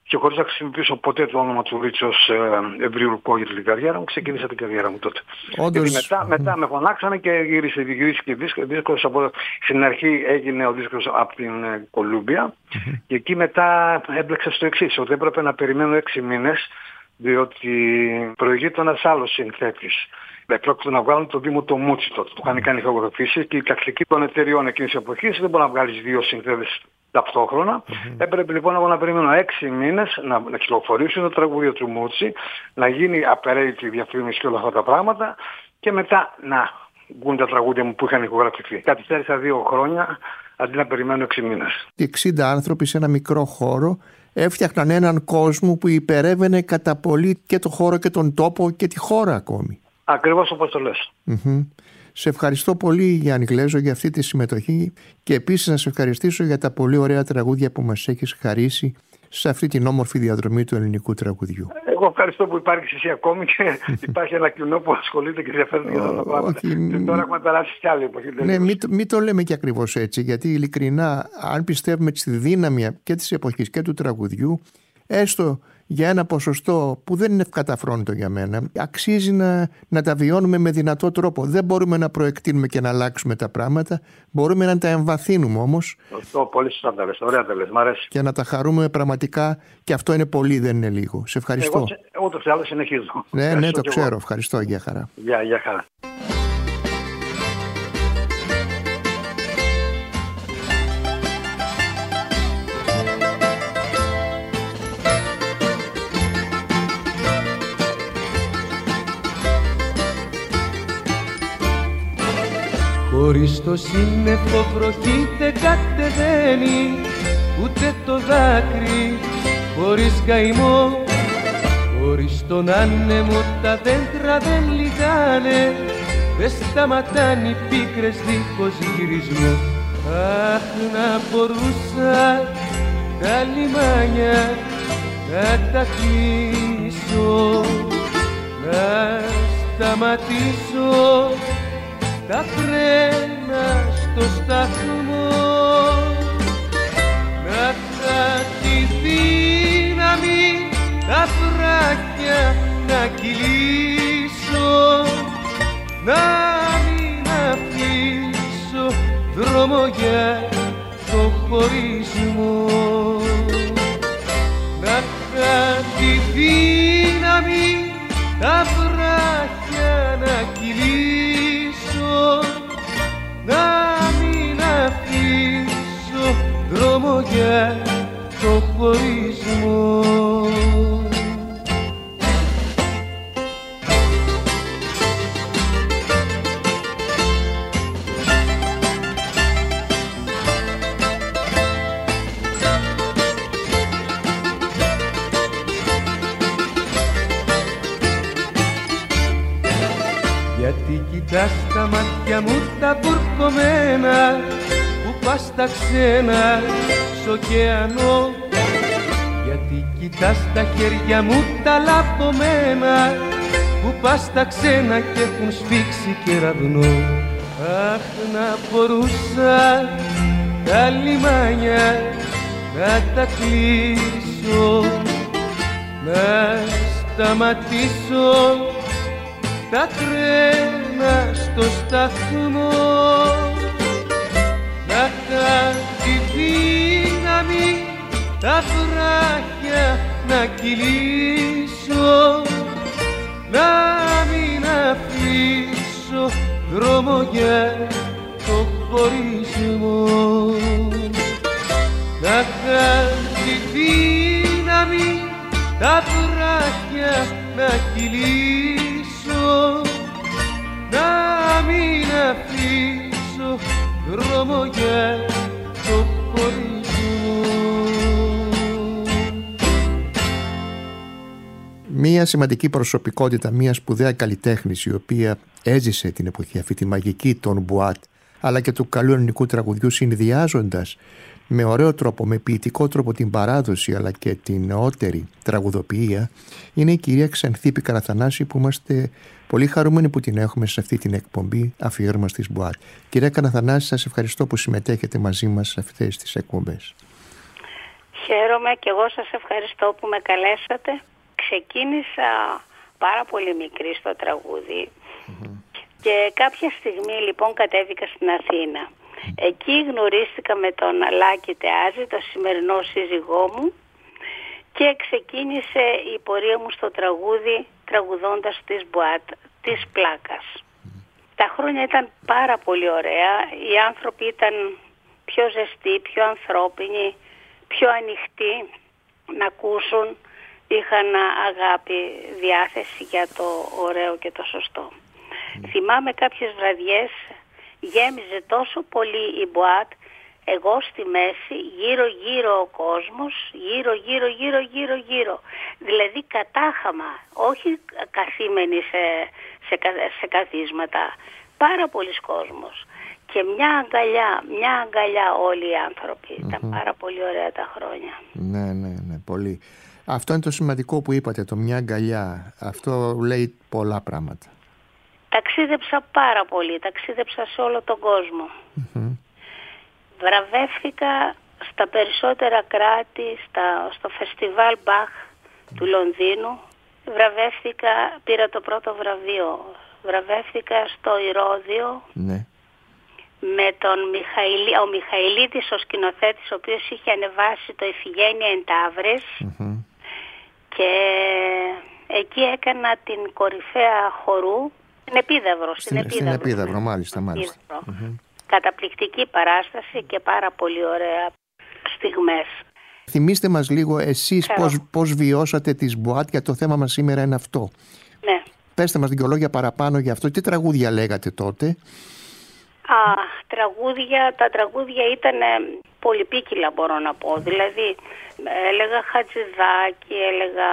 και χωρίς να χρησιμοποιήσω ποτέ το όνομα του Ρίτσο ως ε, ευρυουρκό για την καριέρα μου, ξεκίνησα την καριέρα μου τότε. Όντως... Γιατί μετά, μετά με φωνάξανε και γύρισε, γύρισε δίσκος, δίσκος από, στην αρχή έγινε ο δίσκος από την ε, Κολούμπια mm-hmm. και εκεί μετά έμπλεξε στο εξής, ότι έπρεπε να περιμένω έξι μήνες, διότι προηγείται ένας άλλος συνθέτης. Πρόκειται να βγάλουν το Δήμο το Μούτσι τότε, του είχαν κάνει ηχογραφήσεις και η τακτική των εταιριών εκείνης της εποχής δεν μπορεί να βγάλεις δύο συνθέτες ταυτόχρονα. Mm-hmm. Έπρεπε λοιπόν εγώ να περιμένω έξι μήνες να, να κυκλοφορήσουν το τραγούδι του Μούτσι, να γίνει απαραίτητη διαφήμιση και όλα αυτά τα πράγματα και μετά να βγουν τα τραγούδια μου που είχαν ηχογραφηθεί. Καθυστέρησα δύο χρόνια αντί να περιμένω έξι μήνες. εξήντα άνθρωποι σε ένα μικρό χώρο έφτιαχναν έναν κόσμο που υπερεύαινε κατά πολύ και το χώρο και τον τόπο και τη χώρα ακόμη. Ακριβώς όπως το λες. Mm-hmm. Σε ευχαριστώ πολύ, Γιάννη Γλέζο, για αυτή τη συμμετοχή και επίσης να σε ευχαριστήσω για τα πολύ ωραία τραγούδια που μας έχεις χαρίσει σε αυτή την όμορφη διαδρομή του ελληνικού τραγουδιού. Εγώ ευχαριστώ που υπάρχεις εσύ ακόμη και υπάρχει ένα κοινό που ασχολείται και ενδιαφέρεται για αυτά τα πράγματα. Και τώρα έχουμε περάσει κι άλλη εποχή. Ναι, μην το, μην το λέμε και ακριβώς έτσι, γιατί ειλικρινά, αν πιστεύουμε στη δύναμη και της εποχής και του τραγουδιού, έστω για ένα ποσοστό που δεν είναι ευκαταφρόνητο για μένα, αξίζει να, να τα βιώνουμε με δυνατό τρόπο. Δεν μπορούμε να προεκτείνουμε και να αλλάξουμε τα πράγματα, μπορούμε να τα εμβαθύνουμε όμως. Αυτό πολύ σωστά τα λες, ωραία τα λες, μ' αρέσει. Και να τα χαρούμε πραγματικά, και αυτό είναι πολύ, δεν είναι λίγο. Σε ευχαριστώ. Εγώ, εγώ το ξέρω, συνεχίζω. Ναι, ευχαριστώ, ναι, το ξέρω. Εγώ. Ευχαριστώ, για χαρά. Γεια, για χαρά. Χωρίς το σύννεφο βροχή δεν κατεβαίνει ούτε το δάκρυ, χωρίς καημό, χωρίς τον άνεμο τα δέντρα δεν λυγάνε, δεν σταματάνε οι πίκρες δίχως γυρισμό. Αχ, να μπορούσα τα λιμάνια να τα κλείσω, να σταματήσω τα τρένα στο σταθμό, να είχα τη δύναμη τα βράχια να κυλήσω, να μην αφήσω δρόμο για το χωρισμό, να είχα τη δύναμη τα βράχια να κυλήσω, να μην αφήσω δρόμο για το χωρισμό. Γιατί κοιτάς τα μάτια μου τα μπουρκωμένα που πας στα ξένα σ' ωκεανό, γιατί κοιτάς τα χέρια μου τα λαπωμένα που πας στα ξένα και έχουν σφίξει κεραυνό. Αχ, να μπορούσα τα λιμάνια να τα κλείσω, να σταματήσω τα τρένα στο σταθμό, να είχα τη δύναμη τα βράχια να κυλήσω, να μην αφήσω δρόμο για το χωρισμό, να είχα τη δύναμη τα βράχια να κυλήσω, να μην αφήσω δρόμο για το χωρισμό. Μία σημαντική προσωπικότητα, μία σπουδαία καλλιτέχνης η οποία έζησε την εποχή αυτή, τη μαγική των μπουάτ αλλά και του καλού ελληνικού τραγουδιού, συνδυάζοντας με ωραίο τρόπο, με ποιητικό τρόπο την παράδοση αλλά και την νεότερη τραγουδοποιία, είναι η κυρία Ξανθίπη Καραθανάση, που είμαστε πολύ χαρούμενοι που την έχουμε σε αυτή την εκπομπή αφιέρωμα στις μπουάτ. Κυρία Καραθανάση, σας ευχαριστώ που συμμετέχετε μαζί μας σε αυτές τις εκπομπές. Χαίρομαι και εγώ σας ευχαριστώ που με καλέσατε. Ξεκίνησα πάρα πολύ μικρή στο τραγούδι mm-hmm. και κάποια στιγμή λοιπόν κατέβηκα στην Αθήνα. Mm-hmm. Εκεί γνωρίστηκα με τον Λάκη Τεάζη, τον σημερινό σύζυγό μου, και ξεκίνησε η πορεία μου στο τραγούδι τραγουδώντας τις μπουάτ, της πλάκας. Mm-hmm. Τα χρόνια ήταν πάρα πολύ ωραία, οι άνθρωποι ήταν πιο ζεστοί, πιο ανθρώπινοι, πιο ανοιχτοί να ακούσουν, είχαν αγάπη, διάθεση για το ωραίο και το σωστό. Mm. Θυμάμαι κάποιες βραδιές, γέμιζε τόσο πολύ η μπουάτ, εγώ στη μέση, γύρω γύρω ο κόσμος, γύρω γύρω γύρω γύρω γύρω. Δηλαδή κατάχαμα, όχι καθήμενοι σε, σε, σε καθίσματα, πάρα πολλοί κόσμος. Και μια αγκαλιά, μια αγκαλιά όλοι οι άνθρωποι. Mm-hmm. Ήταν πάρα πολύ ωραία τα χρόνια. Ναι, ναι, ναι, πολύ. Αυτό είναι το σημαντικό που είπατε, το μια αγκαλιά. Αυτό λέει πολλά πράγματα. Ταξίδεψα πάρα πολύ, ταξίδεψα σε όλο τον κόσμο. Mm-hmm. Βραβεύτηκα στα περισσότερα κράτη, στα, στο φεστιβάλ Μπαχ του Λονδίνου. Βραβεύτηκα, πήρα το πρώτο βραβείο. Βραβεύτηκα στο Ηρώδειο. Ναι. Με τον Μιχαηλί, ο Μιχαηλίτης, ο σκηνοθέτης, ο οποίος είχε ανεβάσει το Ιφηγένεια εν Ταύρης mm-hmm. και εκεί έκανα την κορυφαία χορού, την Επίδαυρο. Στην, στην Επίδαυρο, στην Επίδαυρο μάλιστα. μάλιστα. Mm-hmm. Καταπληκτική παράσταση και πάρα πολύ ωραία στιγμές. Θυμήστε μας λίγο εσείς πώς, πώς βιώσατε τις μπουάτ, για το θέμα μας σήμερα είναι αυτό. Ναι. Πέστε μας δύο λόγια παραπάνω για αυτό. Τι τραγούδια λέγατε τότε? Α, τραγούδια, τα τραγούδια ήταν πολυπίκυλα, μπορώ να πω. Δηλαδή έλεγα Χατζηδάκη, έλεγα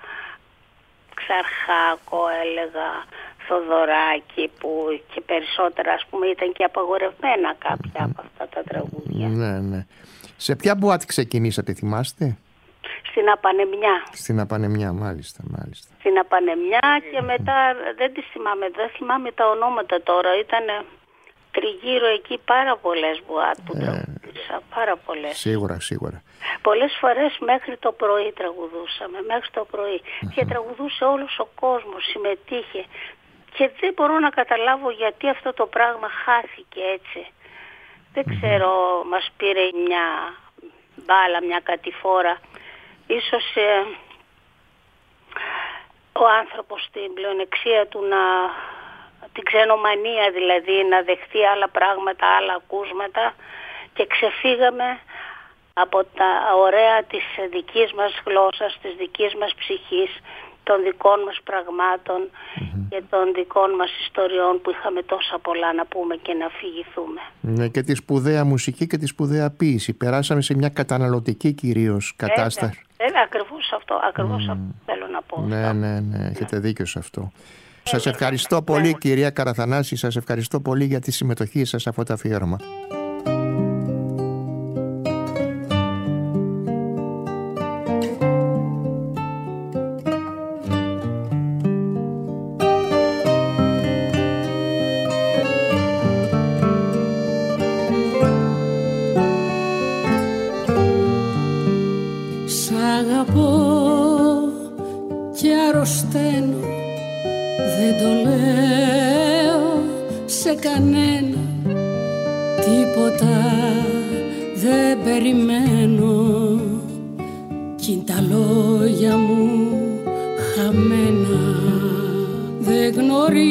Ξαρχάκο, έλεγα Θοδωράκη, που και περισσότερα ας πούμε ήταν και απαγορευμένα κάποια mm. από αυτά τα τραγούδια. Ναι, ναι. Σε ποια μπουάτ ξεκινήσατε, θυμάστε? Στην Απανεμιά. Στην Απανεμιά, μάλιστα, μάλιστα. Στην Απανεμιά και μετά δεν τις θυμάμαι, δεν θυμάμαι τα ονόματα τώρα, ήταν τριγύρω εκεί πάρα πολλές μπουάτ που ε, τραγουδούσα, πάρα πολλές. Σίγουρα, σίγουρα. Πολλές φορές μέχρι το πρωί τραγουδούσαμε, μέχρι το πρωί. Uh-huh. Και τραγουδούσε όλος ο κόσμος, συμμετείχε. Και δεν μπορώ να καταλάβω γιατί αυτό το πράγμα χάθηκε έτσι. Δεν ξέρω, uh-huh. μας πήρε μια μπάλα, μια κατηφόρα. Ίσως ε, ο άνθρωπος στην πλεονεξία του να... την ξενομανία δηλαδή, να δεχτεί άλλα πράγματα, άλλα ακούσματα, και ξεφύγαμε από τα ωραία της δικής μας γλώσσας, της δικής μας ψυχής, των δικών μας πραγμάτων mm-hmm. και των δικών μας ιστοριών που είχαμε τόσα πολλά να πούμε και να αφηγηθούμε. Ναι, και τη σπουδαία μουσική και τη σπουδαία ποίηση. Περάσαμε σε μια καταναλωτική κυρίως κατάσταση. Ε, ε, ακριβώς αυτό, ακριβώς mm. αυτό θέλω να πω. Ναι, ναι, ναι, έχετε δίκιο σε αυτό. Σας ευχαριστώ πολύ, κυρία Καραθανάση, σας ευχαριστώ πολύ για τη συμμετοχή σας σε αυτό το αφιέρωμα. Σ' αγαπώ και αρρωσταίνω, δεν το λέω σε κανένα, τίποτα δεν περιμένω, κι είναι τα λόγια μου χαμένα. Δεν γνωρίζω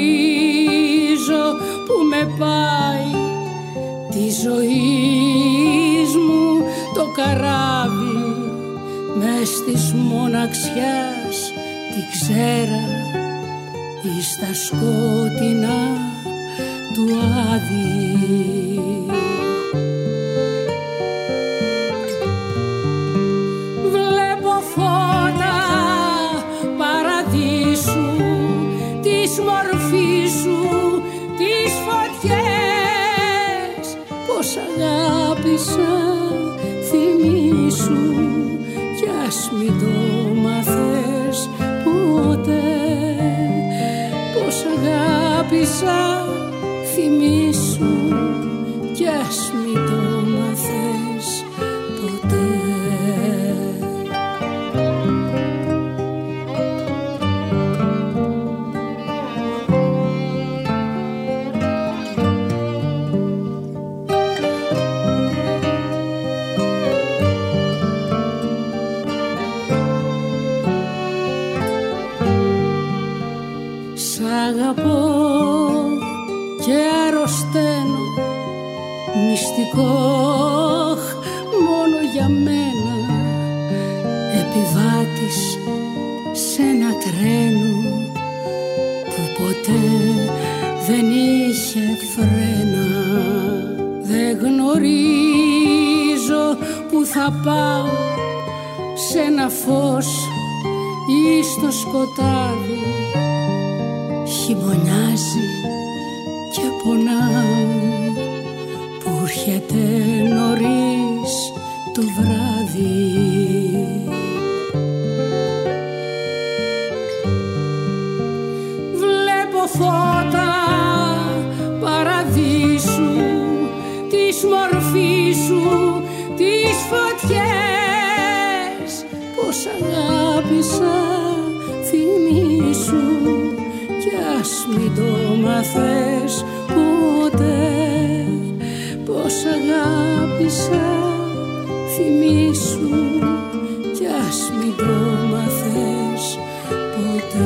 που με πάει τη ζωής μου το καράβι, μες της μοναξιάς τη ξέρα ή στα σκότεινα του άδει. Βλέπω φώτα παραδείσου, της μορφής σου, τις φωτιές, πως αγάπησα θυμήσου, κι ας μην το μάθες ποτέ, πως αγάπησα θυμήσου, κι ας μην το μάθες ποτέ. αγαπώ και αρρωσταίνω, μυστικό μόνο για μένα, επιβάτης σε ένα τρένο που ποτέ δεν είχε φρένα. Δεν γνωρίζω που θα πάω, σε ένα φως ή στο σκοτάδι. Χειμωνιάζει και πονάω που έρχεται νωρίς το βράδυ. Βλέπω φώτα παραδείσου, της μορφής σου, τις φωτιές. Πως αγάπησα θυμήσου, κι ας μην το μαθες ποτέ. Πως αγάπησα θυμήσου, κι ας μην το μαθες ποτέ.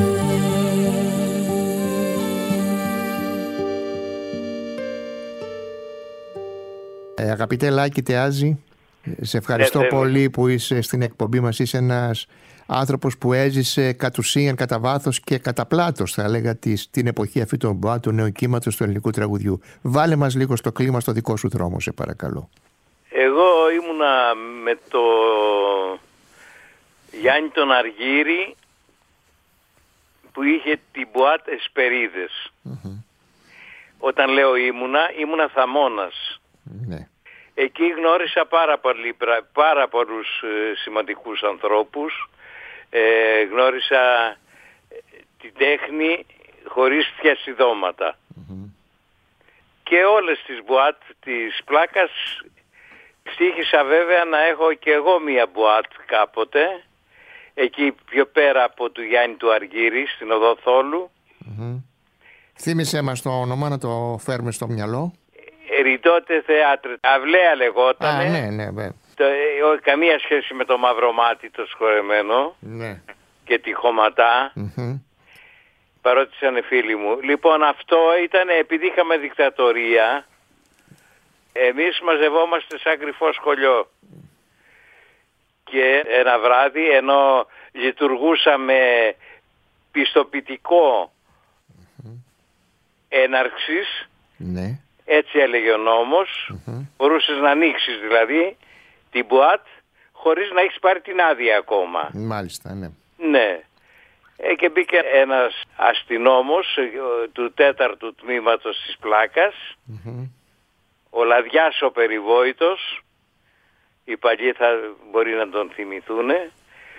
Ε, αγαπητέ Λάκη Τεάζη, σε ευχαριστώ ναι, πολύ που είσαι στην εκπομπή μας. Είσαι ένας άνθρωπος που έζησε κατ' ουσίαν, κατά βάθος και κατά πλάτος, θα έλεγα, της, την εποχή αυτή των μποά, του νέου κύματος του ελληνικού τραγουδιού. Βάλε μας λίγο στο κλίμα στο δικό σου δρόμο, σε παρακαλώ. Εγώ ήμουνα με το Γιάννη τον Αργύρη που είχε την μποάτ Εσπερίδες. Mm-hmm. Όταν λέω ήμουνα, ήμουνα θαμώνας. Ναι. Εκεί γνώρισα πάρα, πολύ, πάρα πολλούς ε, σημαντικούς ανθρώπους. Ε, γνώρισα την τέχνη χωρίς διασυδώματα. Mm-hmm. Και όλες τις μποάτ της Πλάκας στοίχησα βέβαια να έχω και εγώ μία μποάτ κάποτε, εκεί πιο πέρα από του Γιάννη του Αργύρη, στην Οδό Θόλου. Mm-hmm. Θύμισε μας το όνομα να το φέρουμε στο μυαλό. Ρητότε Θεάτρε, Αυλαία λεγότανε. Α, ναι, ναι, βέβαια. Το, ε, καμία σχέση με το Μαυρομάτι το σχορεμένο, ναι, και τη Χωματά, mm-hmm, παρότι ήταν φίλοι μου. Λοιπόν, αυτό ήταν επειδή είχαμε δικτατορία. Εμείς μαζευόμαστε σαν κρυφό σχολείο. Και ένα βράδυ, ενώ λειτουργούσαμε πιστοποιητικό mm-hmm έναρξης, ναι, έτσι έλεγε ο νόμος, mm-hmm, μπορούσες να ανοίξεις δηλαδή την μποάτ χωρίς να έχεις πάρει την άδεια ακόμα. Μάλιστα, ναι. Ναι. Ε, και μπήκε ένας αστυνόμος ε, του τέταρτου τμήματος της Πλάκας, mm-hmm, ο Λαδιάς ο περιβόητος, οι παλιοί θα μπορεί να τον θυμηθούνε.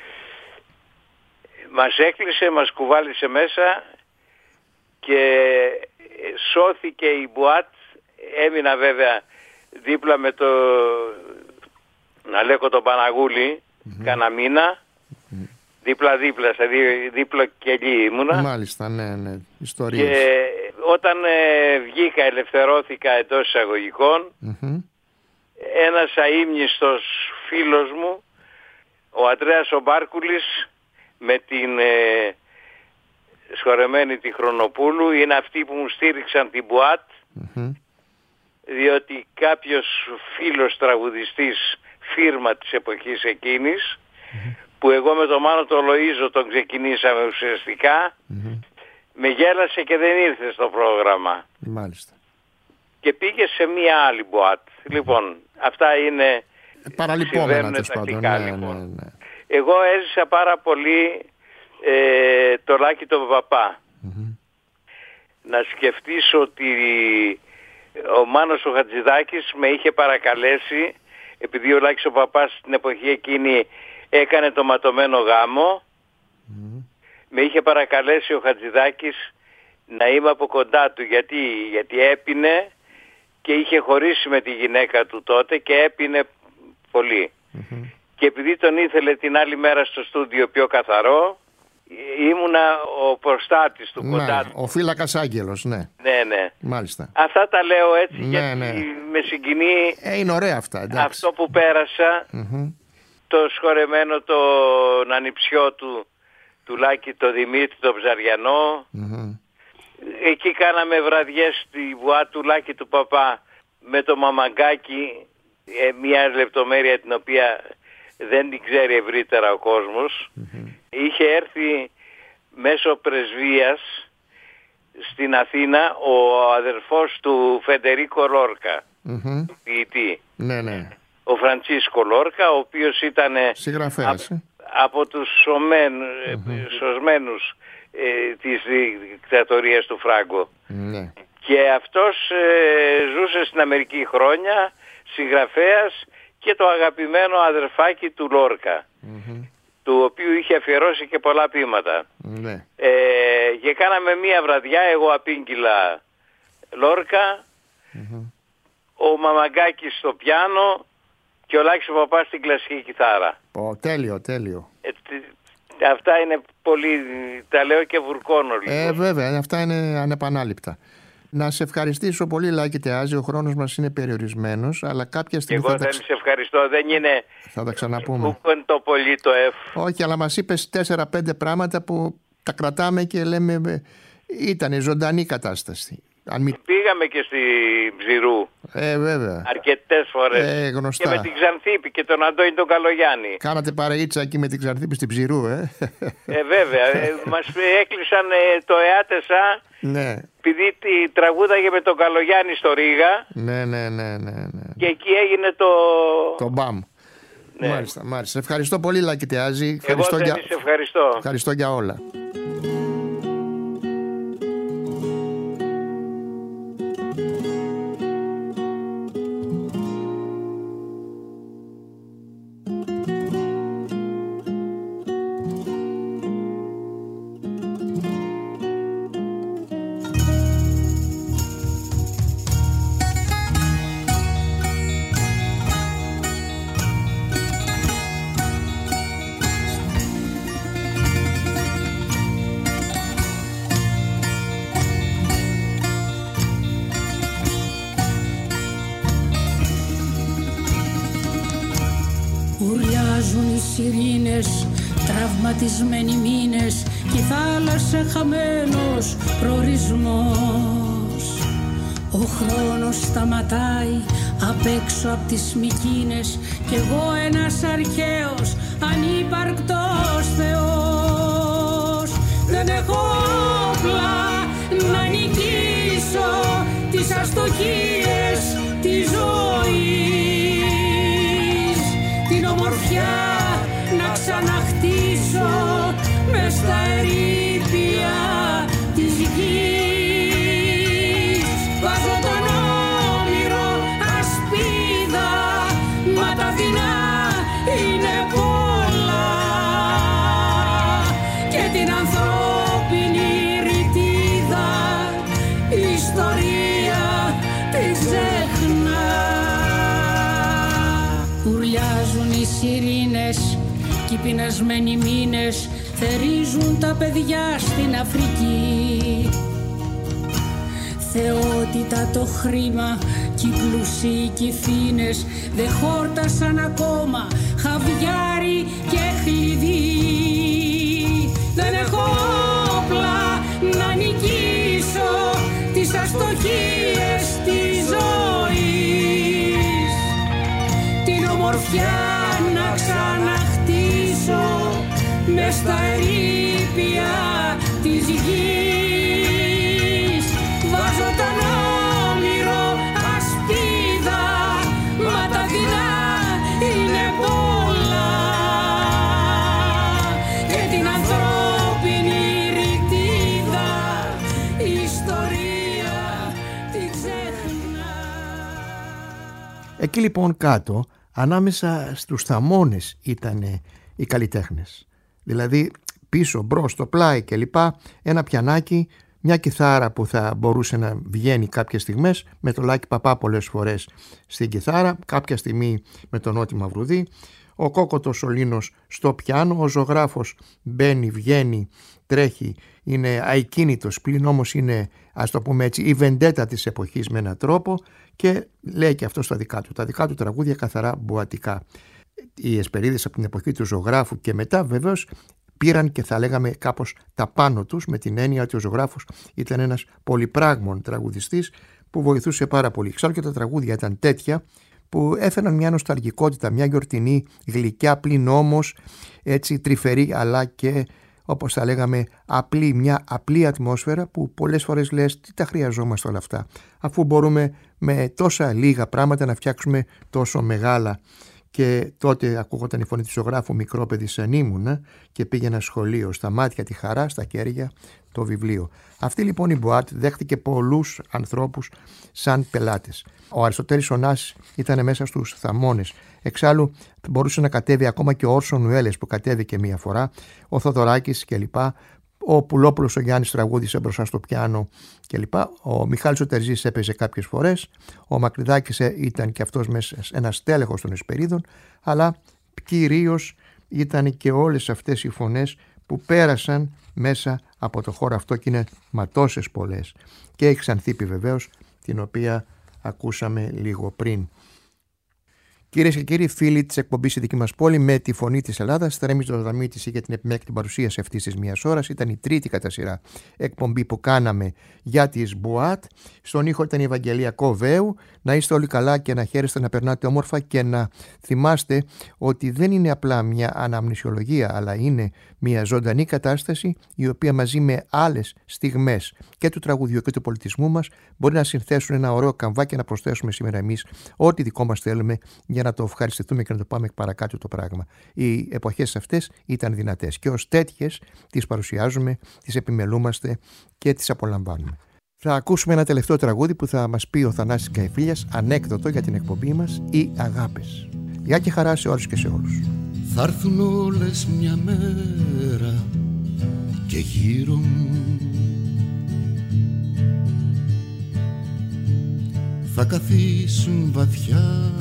Μας έκλεισε, μας κουβάλισε μέσα και σώθηκε η μποάτ. Έμεινα βέβαια δίπλα με το Αλέκο τον Παναγούλη, mm-hmm, κάνα μήνα, mm-hmm, δίπλα-δίπλα, σε δί, δίπλα κελί ήμουνα. Μάλιστα, ναι, ναι, ιστορίες. Και όταν ε, βγήκα, ελευθερώθηκα εντός εισαγωγικών, mm-hmm, ένας αείμνηστος φίλος μου, ο Αντρέας ο Μπάρκουλης, με την ε, σχορεμένη τη Χρονοπούλου, είναι αυτοί που μου στήριξαν την μποάτ, mm-hmm, διότι κάποιος φίλος τραγουδιστής, φίρμα της εποχής εκείνης, mm-hmm, που εγώ με τον Μάνο τον Λοΐζο τον ξεκινήσαμε ουσιαστικά, mm-hmm, με γέλασε και δεν ήρθε στο πρόγραμμα. Μάλιστα. Και πήγε σε μία άλλη μποάτ. Mm-hmm. Λοιπόν, αυτά είναι παραλυπόμενα τέλος πάντων. Ναι, λοιπόν. ναι, ναι. Εγώ έζησα πάρα πολύ ε, το Λάκη τον Παπά. Mm-hmm. Να σκεφτείς ότι ο Μάνος ο Χατζηδάκης με είχε παρακαλέσει, επειδή ο Λάκης ο Παπάς στην εποχή εκείνη έκανε το ματωμένο γάμο, mm-hmm, με είχε παρακαλέσει ο Χατζηδάκης να είμαι από κοντά του. Γιατί, γιατί έπινε και είχε χωρίσει με τη γυναίκα του τότε και έπινε πολύ. Mm-hmm. Και επειδή τον ήθελε την άλλη μέρα στο στούντιο πιο καθαρό, ήμουνα ο προστάτης του, ναι, κοντά του. Ο φύλακας άγγελος, ναι. Ναι, ναι. Μάλιστα. Αυτά τα λέω έτσι, ναι, γιατί ναι, με συγκινεί. Ε, είναι ωραία αυτά, εντάξει. Αυτό που πέρασα, mm-hmm, το σχορεμένο τον ανιψιό του, του Λάκη, το Δημήτρη, τον Ψαριανό, mm-hmm, εκεί κάναμε βραδιές στη βουά του Λάκη του Παπά με το Μαμαγκάκι, ε, μια λεπτομέρεια την οποία δεν την ξέρει ευρύτερα ο κόσμος. Mm-hmm. Είχε έρθει μέσω πρεσβείας στην Αθήνα ο αδερφός του Φεντερίκο Λόρκα, mm-hmm. του ποιητή. Ναι, ναι. Ο Φραντσίσκο Λόρκα, ο οποίος ήταν συγγραφέας, από, από τους σωμένους, mm-hmm. σωσμένους ε, της δικτατορίας του Φράγκο. Ναι. Και αυτός ε, ζούσε στην Αμερική χρόνια, συγγραφέας και το αγαπημένο αδερφάκι του Λόρκα, mm-hmm. του οποίου είχε αφιερώσει και πολλά ποίηματα. Ναι. Ε, και κάναμε μία βραδιά, εγώ απήγγειλα Λόρκα, mm-hmm. ο Μαμαγκάκης στο πιάνο και ο Λάκης ο Παπάς στην κλασική κιθάρα. Ω, τέλειο, τέλειο. Ε, αυτά είναι πολύ, τα λέω και βουρκώνω λίγο. Ε, βέβαια, αυτά είναι ανεπανάληπτα. Να σε ευχαριστήσω πολύ, Λάκη Τεάζη. Ο χρόνος μας είναι περιορισμένος, αλλά κάποια στιγμή. Εγώ θα δεν τα... σε ευχαριστώ. Δεν είναι. Θα τα ξαναπούμε. Ούκον το πολύ το εφ. Όχι, αλλά μας είπες τέσσερα πέντε πράγματα που τα κρατάμε και λέμε. Ήταν ζωντανή κατάσταση. Αν μη... Πήγαμε και στη Ψηρού. Ε, βέβαια. Αρκετές φορές. Ε, γνωστά. Και με την Ξανθήπη και τον Αντώνη τον Καλογιάννη. Κάνατε παραίτσα εκεί με την Ξανθήπη στην Ψηρού, ε. Ε, βέβαια. ε, μας έκλεισαν ε, το ΕΑΤΕΣΑ. Ναι. Επειδή τη τραγούδαγε με τον Καλογιάννη στο Ρήγα. Ναι, ναι, ναι, ναι, ναι. Και εκεί έγινε το... Το μπαμ. Ναι. Μάλιστα, μάλιστα. Ευχαριστώ πολύ, Λάκη Τεάζη. Ευχαριστώ. Εγώ για... ευχαριστώ. Ευχαριστώ για όλα. Τραυματισμένοι μήνες και η θάλασσα χαμένος προορισμός. Ο χρόνος σταματάει απ' έξω απ' τις Μικίνες κι εγώ ένας αρχαίος ανύπαρκτος θεός. Δεν έχω όπλα να νικήσω τις αστοχίες της ζωής, την ομορφιά να ξαναχτίσω μες στα ερείπια της γης. Βάζω τον όνειρο ασπίδα, μα τα δεινά είναι πολλά και την ανθρώπινη ρητίδα η ιστορία τη ξεχνά. Ουρλιάζουν οι σιρήνες κι οι πεινασμένοι μήνες θερίζουν τα παιδιά στην Αφρική. Θεότητα το χρήμα κι οι πλουσίοι κι οι φίνες δεν χόρτασαν ακόμα χαβιάρι και χλειδί. Δεν έχω όπλα να νικήσω τις αστοχίες της ζωής, την ομορφιά να ξαναχτίσω μες στα ερείπια της γης. Βάζω τον όνειρο ασπίδα, μα τα δεινά είναι πολλά και την ανθρώπινη ρητίδα η ιστορία τη ξεχνά. Εκεί λοιπόν κάτω, ανάμεσα στους θαμώνες ήταν οι καλλιτέχνες. Δηλαδή πίσω, μπρος, στο πλάι κλπ. Ένα πιανάκι, μια κιθάρα που θα μπορούσε να βγαίνει κάποιες στιγμές με το Λάκη Παπά πολλές φορές στην κιθάρα, κάποια στιγμή με τον Νότι Μαυρουδή, ο Κόκοτος ο Λίνος στο πιάνο, ο ζωγράφος μπαίνει, βγαίνει, τρέχει, είναι αικίνητος πλην όμως είναι, ας το πούμε έτσι, η βεντέτα της εποχής με έναν τρόπο και λέει και αυτό στα δικά του, τα δικά του τραγούδια καθαρά μπουατικά. Οι Εσπερίδες από την εποχή του ζωγράφου και μετά βεβαίως πήραν και θα λέγαμε κάπως τα πάνω τους, με την έννοια ότι ο ζωγράφος ήταν ένας πολυπράγμων τραγουδιστής που βοηθούσε πάρα πολύ. Εξάλλου και τα τραγούδια ήταν τέτοια που έφεραν μια νοσταλγικότητα, μια γιορτινή, γλυκιά, πλην όμως έτσι τρυφερή, αλλά και όπως θα λέγαμε απλή, μια απλή ατμόσφαιρα που πολλές φορές λες τι τα χρειαζόμαστε όλα αυτά, αφού μπορούμε με τόσα λίγα πράγματα να φτιάξουμε τόσο μεγάλα. Και τότε ακούγονταν η φωνή του ζωγράφου, μικρό παιδί σαν ήμουνα, και πήγαινα σχολείο, στα μάτια τη χαρά, στα χέρια το βιβλίο. Αυτή λοιπόν η Μποάτ δέχτηκε πολλούς ανθρώπους σαν πελάτες. Ο Αριστοτέλης Ωνάσης ήταν μέσα στους θαμώνες. Εξάλλου μπορούσε να κατέβει ακόμα και ο Όρσον Ουέλες που κατέβηκε μία φορά, ο Θοδωράκης κλπ. Ο Πουλόπουλος ο Γιάννης τραγούδισε μπροστά στο πιάνο κλπ. Ο Μιχάλης ο Τερζής έπαιζε κάποιες φορές. Ο Μακρυδάκης ήταν και αυτός μέσα ένας τέλεχος των Εσπερίδων. Αλλά κυρίως ήταν και όλες αυτές οι φωνές που πέρασαν μέσα από το χώρο αυτό και είναι ματώσες πολλές. Και η Ξανθήπη βεβαίως, την οποία ακούσαμε λίγο πριν. Κυρίες και κύριοι, φίλοι της εκπομπής Η Δική Μας Πόλη με τη Φωνή της Ελλάδας, Θρέμης Δωροδαμίτης για την επιμέκτη παρουσίαση αυτής της μίας ώρας. Ήταν η τρίτη κατά σειρά εκπομπή που κάναμε για τις Μποάτ. Στον ήχο ήταν η Ευαγγελία Κοβέου. Να είστε όλοι καλά και να χαίρεστε, να περνάτε όμορφα και να θυμάστε ότι δεν είναι απλά μια αναμνησιολογία, αλλά είναι μια ζωντανή κατάσταση η οποία μαζί με άλλες στιγμές και του τραγουδιού και του πολιτισμού μας μπορεί να συνθέσουν ένα ωραίο καμβά και να προσθέσουμε σήμερα εμείς ό,τι δικό μας θέλουμε για να το ευχαριστηθούμε και να το πάμε παρακάτω το πράγμα. Οι εποχές αυτές ήταν δυνατές και ως τέτοιες τις παρουσιάζουμε, τις επιμελούμαστε και τις απολαμβάνουμε. Θα ακούσουμε ένα τελευταίο τραγούδι που θα μας πει ο Θανάσης Καϊφίλιας, ανέκδοτο για την εκπομπή μας, οι αγάπες. Γεια και χαρά σε όλους και σε όλους. Θα έρθουν όλες μια μέρα και γύρω μου θα καθίσουν βαθιά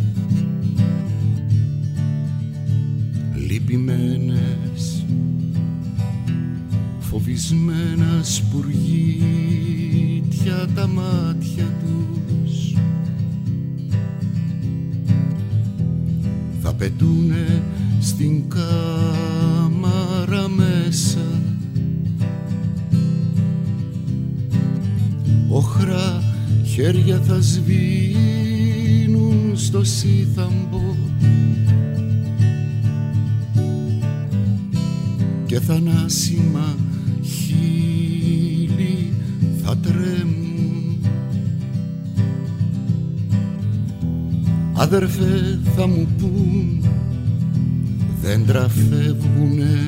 λυπημένες, φοβισμένα σπουργίτια τα μάτια τους, θα πετούνε στην κάμαρα μέσα, οχρά χέρια θα σβήνουν στο σύθαμπο και θανάσιμα χείλη θα τρέμουν. Αδερφέ θα μου πουν, δέντρα φεύγουνε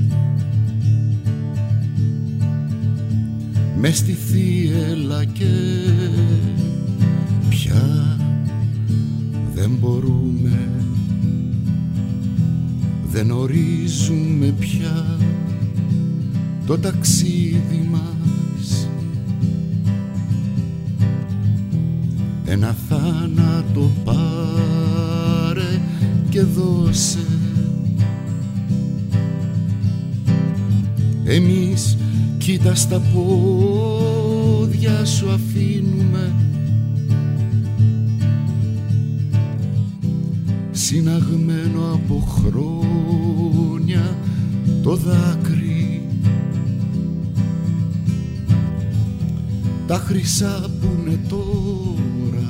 μες στη θύελλα και πια δεν μπορούμε, δεν ορίζουμε πια το ταξίδι μας. Ένα θάνατο πάρε και δώσε, εμείς κοίτα στα πόδια σου αφήνουμε, συναγμένο από χρόνια το δάκρυ, τα χρυσά που είναι τώρα